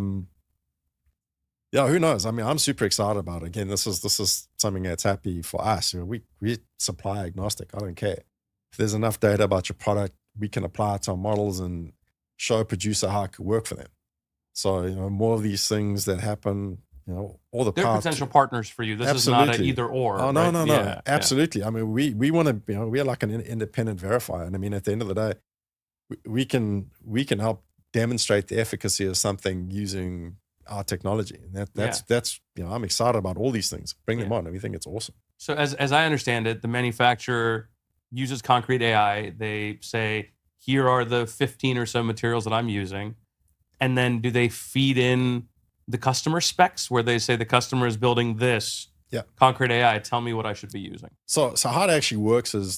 Yeah, who knows? I mean, I'm super excited about it. Again, this is something that's happy for us. We supply agnostic. I don't care. If there's enough data about your product, we can apply it to our models and show a producer how it could work for them. So, more of these things that happen, all the They're potential partners for you. This Absolutely. is not an either or. Oh, no, right? no. Yeah, Absolutely. I mean, we want to, we're like an independent verifier. And I mean, at the end of the day, we can help demonstrate the efficacy of something using our technology. And that's I'm excited about all these things. Bring them on. And we think it's awesome. So as I understand it, the manufacturer uses Concrete AI. They say, here are the 15 or so materials that I'm using. And then do they feed in the customer specs where they say the customer is building this? Yeah. Concrete AI, tell me what I should be using. So how it actually works is,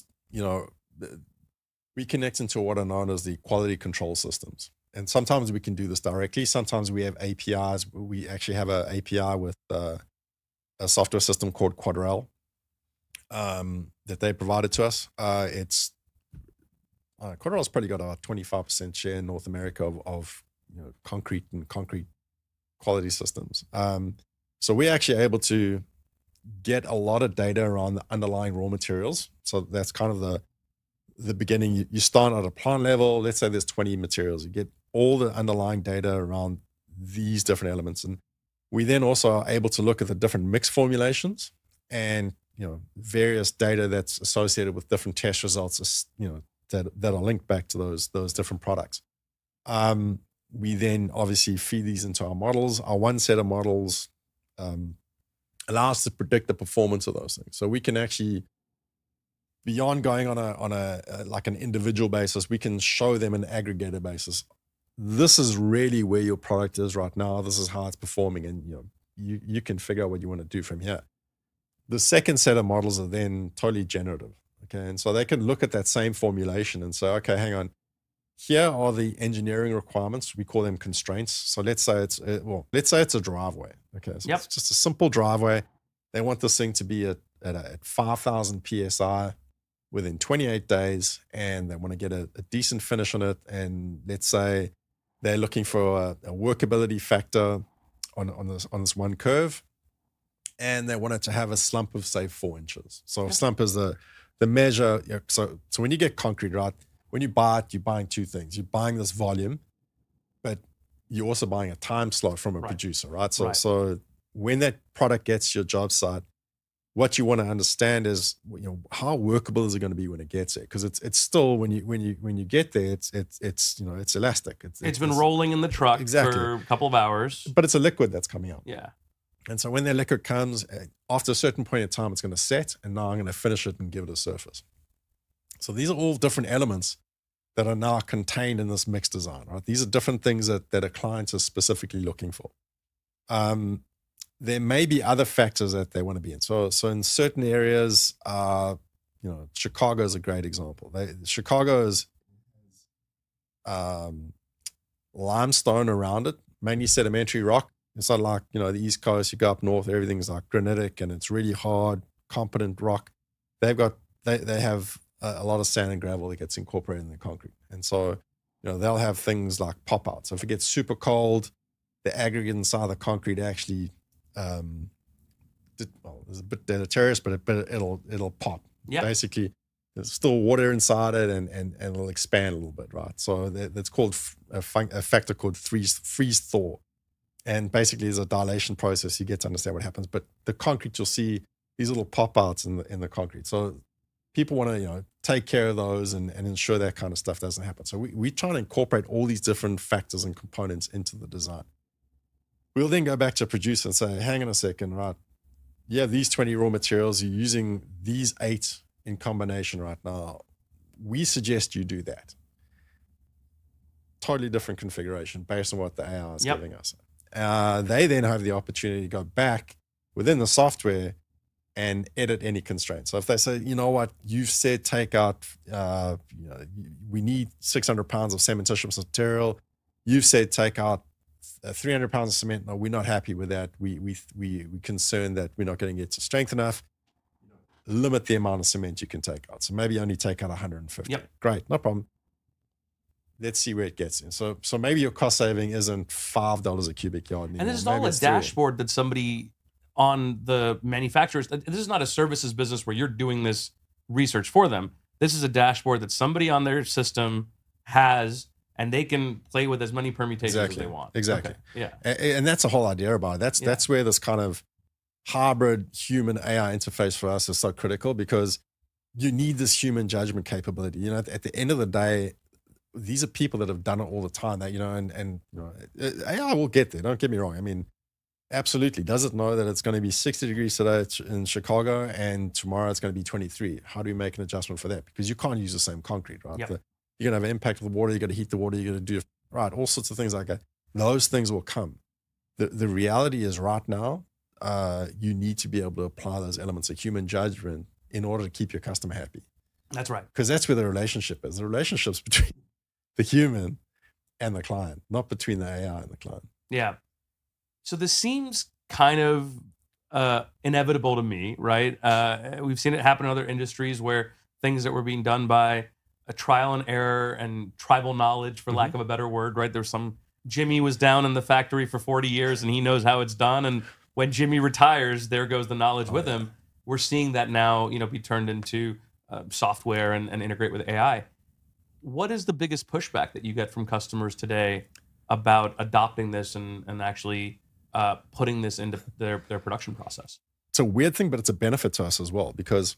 we connect into what are known as the quality control systems. And sometimes we can do this directly. Sometimes we have APIs. We actually have an API with a software system called Quadrel that they provided to us. Quadrel's probably got about 25% share in North America of concrete and concrete quality systems. So we're actually able to get a lot of data around the underlying raw materials. So that's kind of the beginning. You start at a plant level. Let's say there's 20 materials. You get all the underlying data around these different elements. And we then also are able to look at the different mix formulations and, various data that's associated with different test results, that are linked back to those different products. We then obviously feed these into our models. Our one set of models allow us to predict the performance of those things. So we can actually, beyond going on a like an individual basis, we can show them an aggregated basis. This is really where your product is right now. This is how it's performing, and you can figure out what you want to do from here. The second set of models are then totally generative. Okay, and so they can look at that same formulation and say, okay, hang on. Here are the engineering requirements. We call them constraints. So let's say it's a driveway. Okay, so It's just a simple driveway. They want this thing to be at 5,000 psi within 28 days, and they want to get a decent finish on it. And let's say they're looking for a workability factor on this one curve, and they want it to have a slump of say 4 inches. So slump is the measure. So when you get concrete, right? When you buy it, you're buying two things. You're buying this volume, but you're also buying a time slot from a producer, right? So when that product gets to your job site, what you want to understand is, how workable is it going to be when it gets there? Because it's still when you get there, it's elastic. It's been rolling in the truck for a couple of hours, but it's a liquid that's coming out. Yeah. And so when that liquid comes, after a certain point in time, it's going to set, and now I'm going to finish it and give it a surface. So these are all different elements that are now contained in this mix design, right? These are different things that a client is specifically looking for. There may be other factors that they want to be in. So in certain areas, Chicago is a great example. Chicago is limestone around it, mainly sedimentary rock. It's not like, the East Coast, you go up north, everything's like granitic and it's really hard, competent rock. They have a lot of sand and gravel that gets incorporated in the concrete. And so, they'll have things like pop out. So if it gets super cold, the aggregate inside the concrete actually, it's a bit deleterious, but it'll pop. Yeah. Basically, there's still water inside it and it'll expand a little bit, right? So that's called a factor called freeze thaw. And basically, there's a dilation process. You get to understand what happens. But the concrete, you'll see these little pop-outs in the concrete. So people want to, take care of those and ensure that kind of stuff doesn't happen. So we try to incorporate all these different factors and components into the design. We'll then go back to a producer and say, hang on a second, right? You have these 20 raw materials. You're using these 8 in combination right now. We suggest you do that. Totally different configuration based on what the AI is giving us. They then have the opportunity to go back within the software and edit any constraints. So if they say, you've said take out, we need 600 pounds of cementitious material. You've said take out 300 pounds of cement. No, we're not happy with that. We concerned that we're not going to get to strength enough. limit the amount of cement you can take out. So maybe only take out 150. Yep. Great, no problem. Let's see where it gets in. So maybe your cost saving isn't $5 a cubic yard anymore. And this is maybe all a it's $3. dashboard that somebody on the manufacturers, this is not a services business where you're doing this research for them. This is a dashboard that somebody on their system has, and they can play with as many permutations as they want. Exactly. Okay. Yeah. And that's the whole idea about it. That's where this kind of hybrid human AI interface for us is so critical, because you need this human judgment capability. You know, at the end of the day, these are people that have done it all the time. That, you know, and you know, AI will get there. Don't get me wrong. I mean, absolutely. Does it know that it's going to be 60 degrees today in Chicago and tomorrow it's going to be 23? How do we make an adjustment for that? Because you can't use the same concrete, right? Yep. You're going to have an impact of the water. You got to heat the water. You got to do right. All sorts of things like that. Those things will come. The reality is right now, you need to be able to apply those elements of human judgment in order to keep your customer happy. That's right. Because that's where the relationship is. The relationship's between the human and the client, not between the AI and the client. Yeah. So this seems kind of inevitable to me, right? We've seen it happen in other industries where things that were being done by a trial and error and tribal knowledge, for lack of a better word, right? There's some Jimmy was down in the factory for 40 years and he knows how it's done. And when Jimmy retires, there goes the knowledge with him. We're seeing that now, you know, be turned into software and integrate with AI. What is the biggest pushback that you get from customers today about adopting this and actually putting this into their production process? It's a weird thing, but it's a benefit to us as well, because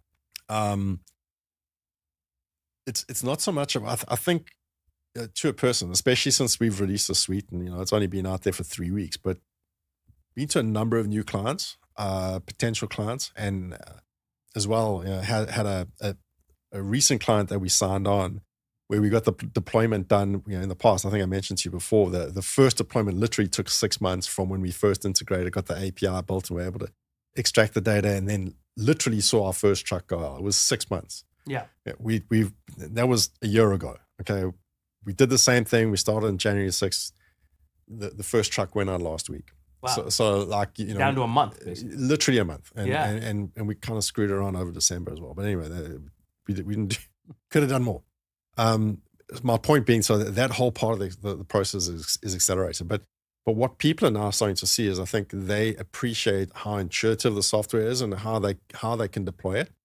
it's not so much of, I think to a person, especially since we've released the suite and, you know, it's only been out there for 3 weeks, but been to a number of new clients, potential clients, and as well, you know, had a recent client that we signed on where we got the deployment done, you know, in the past. I think I mentioned to you before that the first deployment literally took 6 months from when we first integrated, got the API built, and we were able to extract the data, and then literally saw our first truck go out. It was 6 months. Yeah. That was a year ago. Okay. We did the same thing. We started on January 6th. The first truck went out last week. Wow. So like, you know, down to a month, basically. Literally a month. And, yeah. and we kind of screwed around over December as well. But anyway, we didn't could have done more. My point being, so that whole part of the process is accelerated. But what people are now starting to see is, I think they appreciate how intuitive the software is and how they can deploy it.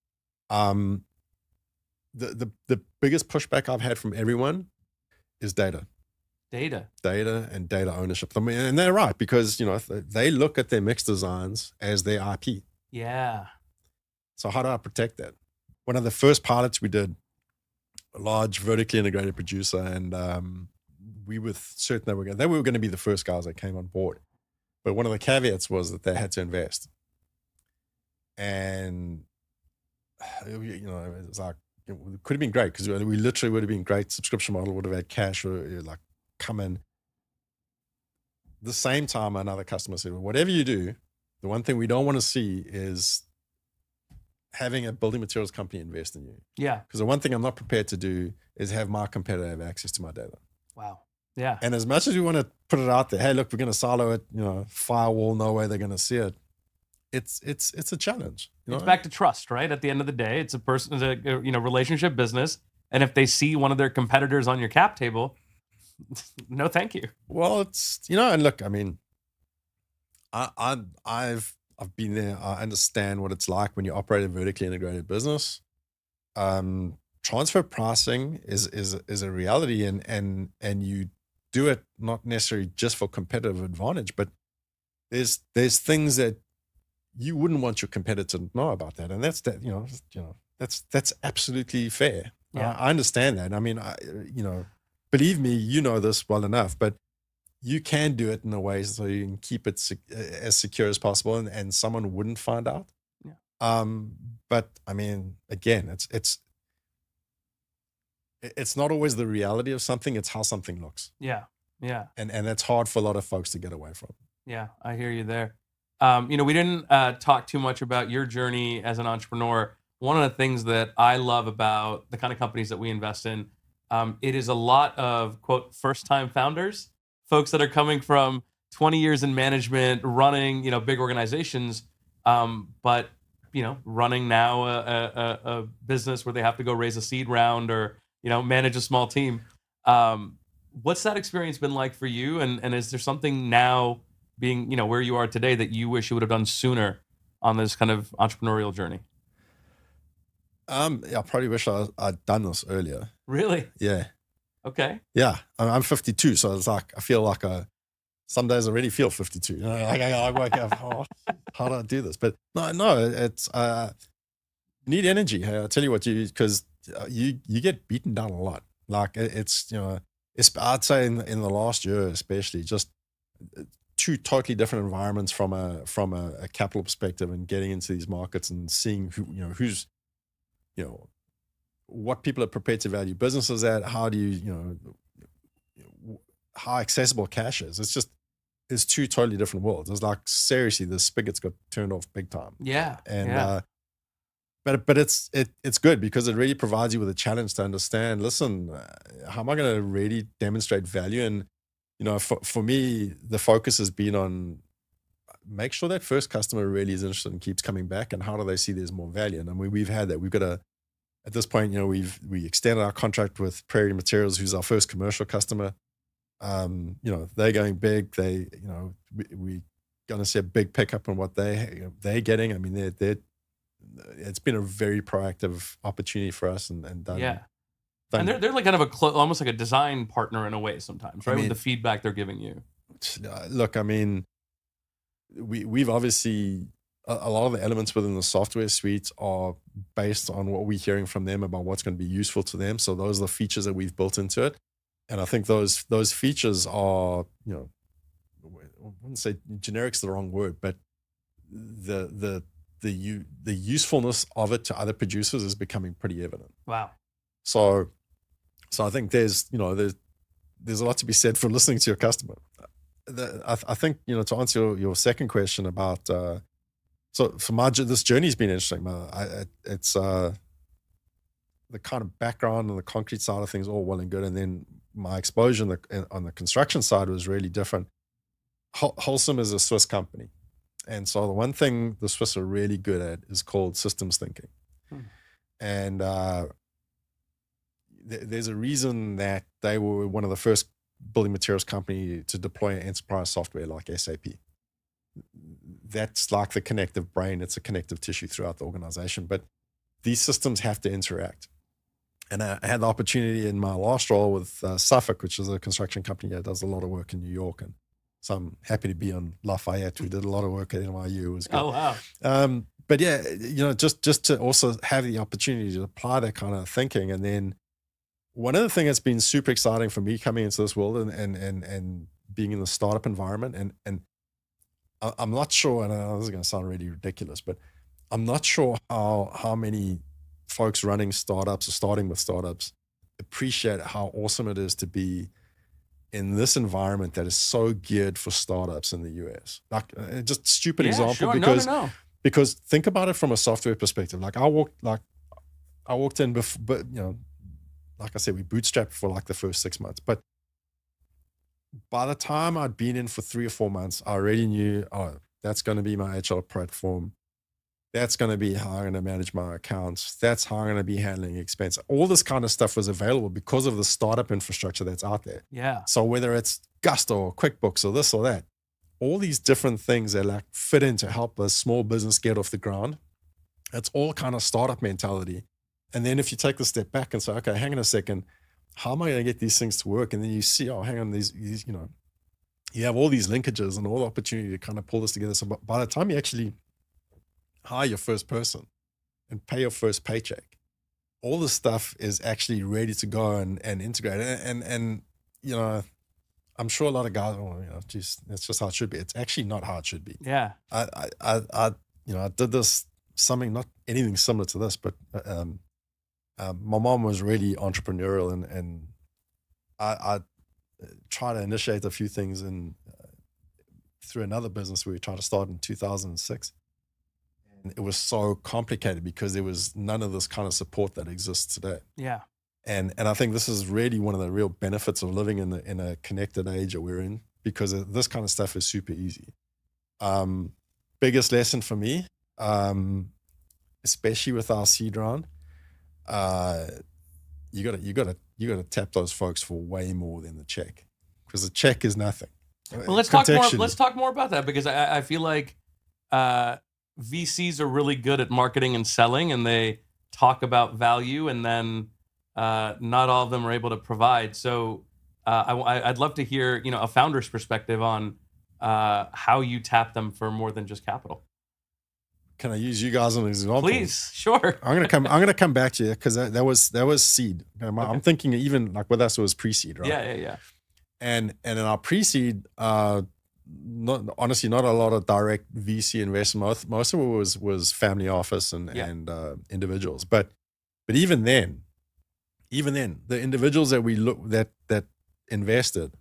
The biggest pushback I've had from everyone is data. Data and data ownership. I mean, and they're right, because, you know, they look at their mix designs as their IP. Yeah. So how do I protect that? One of the first pilots we did, a large vertically integrated producer, and we were certain they were going to be the first guys that came on board. But one of the caveats was that they had to invest. And, you know, it was like, it could have been great, because we literally would have been great. Subscription model would have had cash or like come in. The same time, another customer said, well, whatever you do, the one thing we don't want to see is having a building materials company invest in you. Yeah. Because the one thing I'm not prepared to do is have my competitor have access to my data. Wow. Yeah. And as much as we want to put it out there, hey, look, we're going to silo it, you know, firewall, no way they're going to see it. It's a challenge. You know? It's back to trust, right? At the end of the day, it's a relationship business. And if they see one of their competitors on your cap table, no, thank you. Well, it's, you know, and look, I mean, I've been there. I understand what it's like when you operate a vertically integrated business. Transfer pricing is a reality, and you do it not necessarily just for competitive advantage, but there's things that you wouldn't want your competitor to know about that, and that's absolutely fair. Yeah. I understand that. I mean, believe me, you know this well enough, but you can do it in a way so you can keep it as secure as possible, and someone wouldn't find out. Yeah. But I mean, again, it's not always the reality of something; it's how something looks. Yeah, yeah. And that's hard for a lot of folks to get away from. Yeah, I hear you there. We didn't talk too much about your journey as an entrepreneur. One of the things that I love about the kind of companies that we invest in, it is a lot of, quote, first-time founders, folks that are coming from 20 years in management, running, big organizations, but running now a business where they have to go raise a seed round or, manage a small team. What's that experience been like for you? And is there something now being, where you are today that you wish you would have done sooner on this kind of entrepreneurial journey? I probably wish I'd done this earlier. Really? Yeah. Okay. Yeah. I'm 52. So it's like, I feel like some days I already feel 52. I wake up, how do I do this? But no, it's, you need energy. Hey, I'll tell you what, because you get beaten down a lot. Like it's I'd say in the last year, especially, just two totally different environments from a capital perspective, and getting into these markets and seeing who's what people are prepared to value businesses at. How do how accessible cash is? It's two totally different worlds. It's like, seriously, the spigot's got turned off big time. Yeah. And but it's good because it really provides you with a challenge to understand, listen, how am I going to really demonstrate value? And for me, the focus has been on make sure that first customer really is interested and keeps coming back, and how do they see there's more value? And I mean, we've had that. We've got at this point, we extended our contract with Prairie Materials, who's our first commercial customer. They're going big. We're going to see a big pickup in what they're getting. I mean, it's been a very proactive opportunity for us, and done. Yeah. And they're like kind of almost like a design partner in a way sometimes, right? With the feedback they're giving you. Look, I mean, we've obviously, a lot of the elements within the software suite are based on what we're hearing from them about what's going to be useful to them. So those are the features that we've built into it. And I think those features are, I wouldn't say generic's the wrong word, but the usefulness of it to other producers is becoming pretty evident. Wow. So I think there's a lot to be said for listening to your customer. I think, to answer your second question about, so for this journey's been interesting. It's the kind of background and the concrete side of things, all well and good. And then my exposure on the construction side was really different. Holcim is a Swiss company. And so the one thing the Swiss are really good at is called systems thinking. And there's a reason that they were one of the first building materials company to deploy enterprise software like SAP. That's like the connective brain. It's a connective tissue throughout the organization. But these systems have to interact. And I had the opportunity in my last role with Suffolk, which is a construction company that does a lot of work in New York. And so I'm happy to be on Lafayette. We did a lot of work at NYU. It was good. Oh, wow. But yeah, just to also have the opportunity to apply that kind of thinking. And then one of the things that's been super exciting for me coming into this world and being in the startup environment, and I'm not sure, and this is going to sound really ridiculous, but I'm not sure how many folks running startups or starting with startups appreciate how awesome it is to be in this environment that is so geared for startups in the US. Like, just stupid example, sure. because think about it from a software perspective. Like I walked in before, but like I said, we bootstrapped for like the first 6 months. But by the time I'd been in for 3 or 4 months, I already knew, that's going to be my HR platform. That's going to be how I'm going to manage my accounts. That's how I'm going to be handling expense. All this kind of stuff was available because of the startup infrastructure that's out there. Yeah. So whether it's Gusto or QuickBooks or this or that, all these different things that like fit in to help a small business get off the ground, it's all kind of startup mentality. And then if you take the step back and say, okay, hang on a second, how am I going to get these things to work? And then you see, hang on, these you have all these linkages and all the opportunity to kind of pull this together. So by the time you actually hire your first person and pay your first paycheck, all this stuff is actually ready to go and integrate. And I'm sure a lot of guys, geez, that's just how it should be. It's actually not how it should be. Yeah. I did this, not anything similar to this, but my mom was really entrepreneurial, and I tried to initiate a few things through another business we tried to start in 2006. And it was so complicated because there was none of this kind of support that exists today. Yeah. And I think this is really one of the real benefits of living in a connected age that we're in, because this kind of stuff is super easy. Biggest lesson for me, especially with our seed round, you gotta tap those folks for way more than the check, because the check is nothing. Well, let's talk more. Let's talk more about that, because I feel like VCs are really good at marketing and selling, and they talk about value, and then not all of them are able to provide. So I'd love to hear, a founder's perspective on how you tap them for more than just capital. Can I use you guys as an example? Please, sure. I'm gonna come back to you, because that was seed. I'm thinking even like with us it was pre-seed, right? Yeah. And in our pre-seed, honestly, not a lot of direct VC investment. Most of it was family office and individuals. But even then, the individuals that we that invested,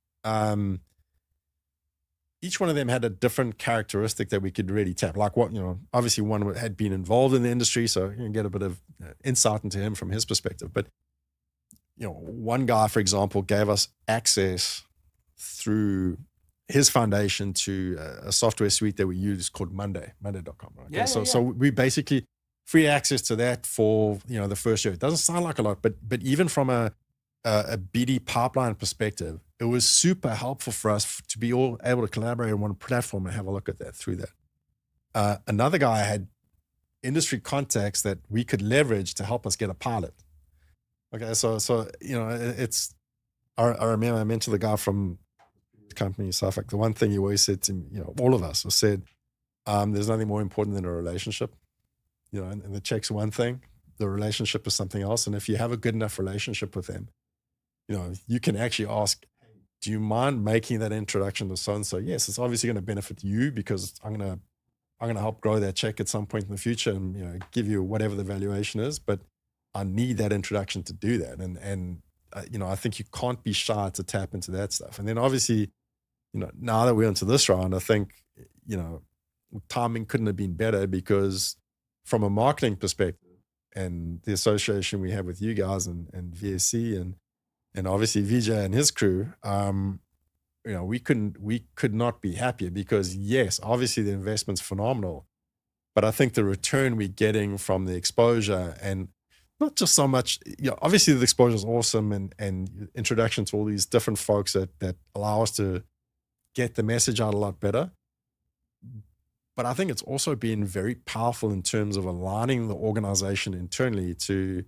each one of them had a different characteristic that we could really tap. Like obviously one had been involved in the industry, so you can get a bit of insight into him from his perspective. But one guy, for example, gave us access through his foundation to a software suite that we use called Monday.com. Right? So we basically free access to that for the first year. It doesn't sound like a lot, but even from a BD pipeline perspective, it was super helpful for us to be all able to collaborate on one platform and have a look at that through that. Another guy had industry contacts that we could leverage to help us get a pilot. Okay, so it's. I remember I mentioned the guy from the company South Africa. The one thing he always said to all of us said, "There's nothing more important than a relationship." And the check's one thing, the relationship is something else. And if you have a good enough relationship with them, you can actually ask, do you mind making that introduction to so-and-so? Yes, it's obviously going to benefit you, because I'm going to help grow that check at some point in the future and give you whatever the valuation is. But I need that introduction to do that. And I think you can't be shy to tap into that stuff. And then obviously, now that we're into this round, I think, timing couldn't have been better, because from a marketing perspective and the association we have with you guys and VSC and obviously Vijay and his crew, we could not be happier, because yes, obviously the investment's phenomenal, but I think the return we're getting from the exposure, and not just so much, obviously the exposure is awesome and introduction to all these different folks that allow us to get the message out a lot better. But I think it's also been very powerful in terms of aligning the organization internally to,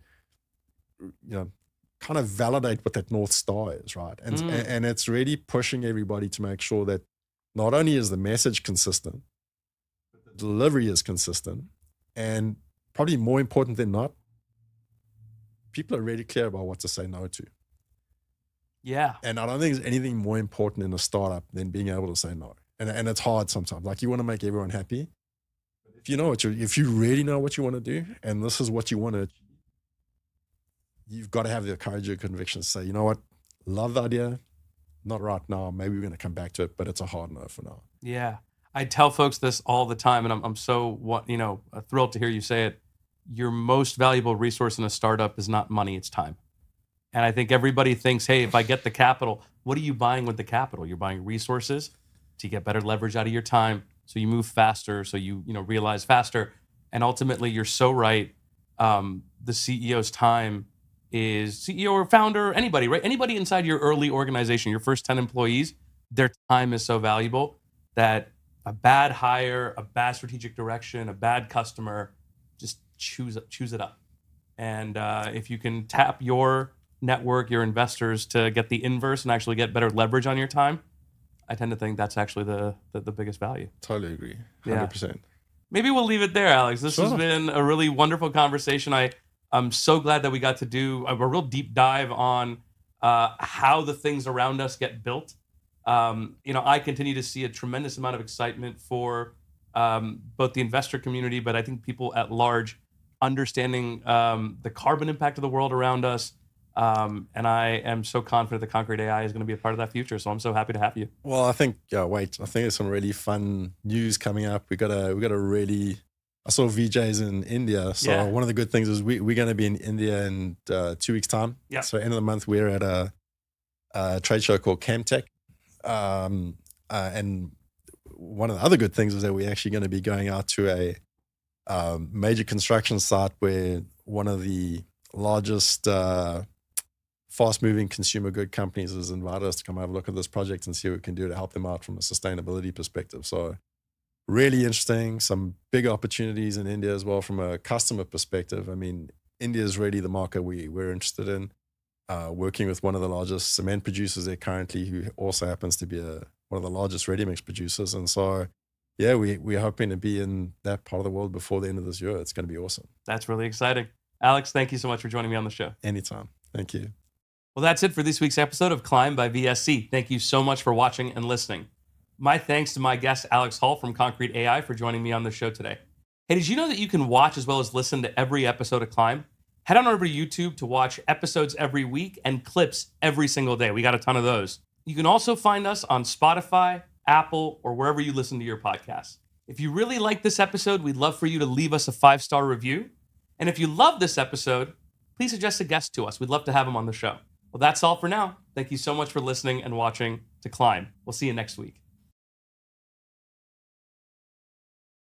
kind of validate what that North Star is, right? And it's really pushing everybody to make sure that not only is the message consistent, but the delivery is consistent, and probably more important than not, people are really clear about what to say no to. Yeah. And I don't think there's anything more important in a startup than being able to say no. And it's hard sometimes. Like, you want to make everyone happy. If you really know what you want to do, and this is what you want to achieve, you've got to have the courage or conviction to say, you know what, love the idea, not right now. Maybe we're going to come back to it, but it's a hard no for now. Yeah. I tell folks this all the time, and I'm so thrilled to hear you say it. Your most valuable resource in a startup is not money, it's time. And I think everybody thinks, hey, if I get the capital, what are you buying with the capital? You're buying resources to get better leverage out of your time, so you move faster, so you realize faster. And ultimately, you're so right. The CEO's time is, CEO or founder, anybody, right? Anybody inside your early organization, your first 10 employees, their time is so valuable that a bad hire, a bad strategic direction, a bad customer, just choose it up. And if you can tap your network, your investors, to get the inverse and actually get better leverage on your time, I tend to think that's actually the biggest value. Totally agree. 100%. Yeah. Maybe we'll leave it there, Alex. This has been a really wonderful conversation. I'm so glad that we got to do a real deep dive on how the things around us get built. I continue to see a tremendous amount of excitement for both the investor community, but I think people at large understanding the carbon impact of the world around us. And I am so confident that Concrete AI is going to be a part of that future. So I'm so happy to have you. Well, I think there's some really fun news coming up. We got a really, I saw VJ's in India. So one of the good things is we're going to be in India in 2 weeks' time. Yeah. So end of the month, we're at a trade show called Camtech. And one of the other good things is that we're actually going to be going out to major construction site where one of the largest fast-moving consumer good companies has invited us to come have a look at this project and see what we can do to help them out from a sustainability perspective. So really interesting, some big opportunities in India as well from a customer perspective. I mean, India is really the market we're interested in. Working with one of the largest cement producers there currently, who also happens to be one of the largest ready-mix producers. And so, yeah, we're hoping to be in that part of the world before the end of this year. It's going to be awesome. That's really exciting. Alex, thank you so much for joining me on the show. Anytime. Thank you. Well, that's it for this week's episode of Climb by VSC. Thank you so much for watching and listening. My thanks to my guest, Alex Hall from Concrete AI, for joining me on the show today. Hey, did you know that you can watch as well as listen to every episode of Climb? Head on over to YouTube to watch episodes every week and clips every single day. We got a ton of those. You can also find us on Spotify, Apple, or wherever you listen to your podcasts. If you really like this episode, we'd love for you to leave us a 5-star review. And if you love this episode, please suggest a guest to us. We'd love to have him on the show. Well, that's all for now. Thank you so much for listening and watching to Climb. We'll see you next week.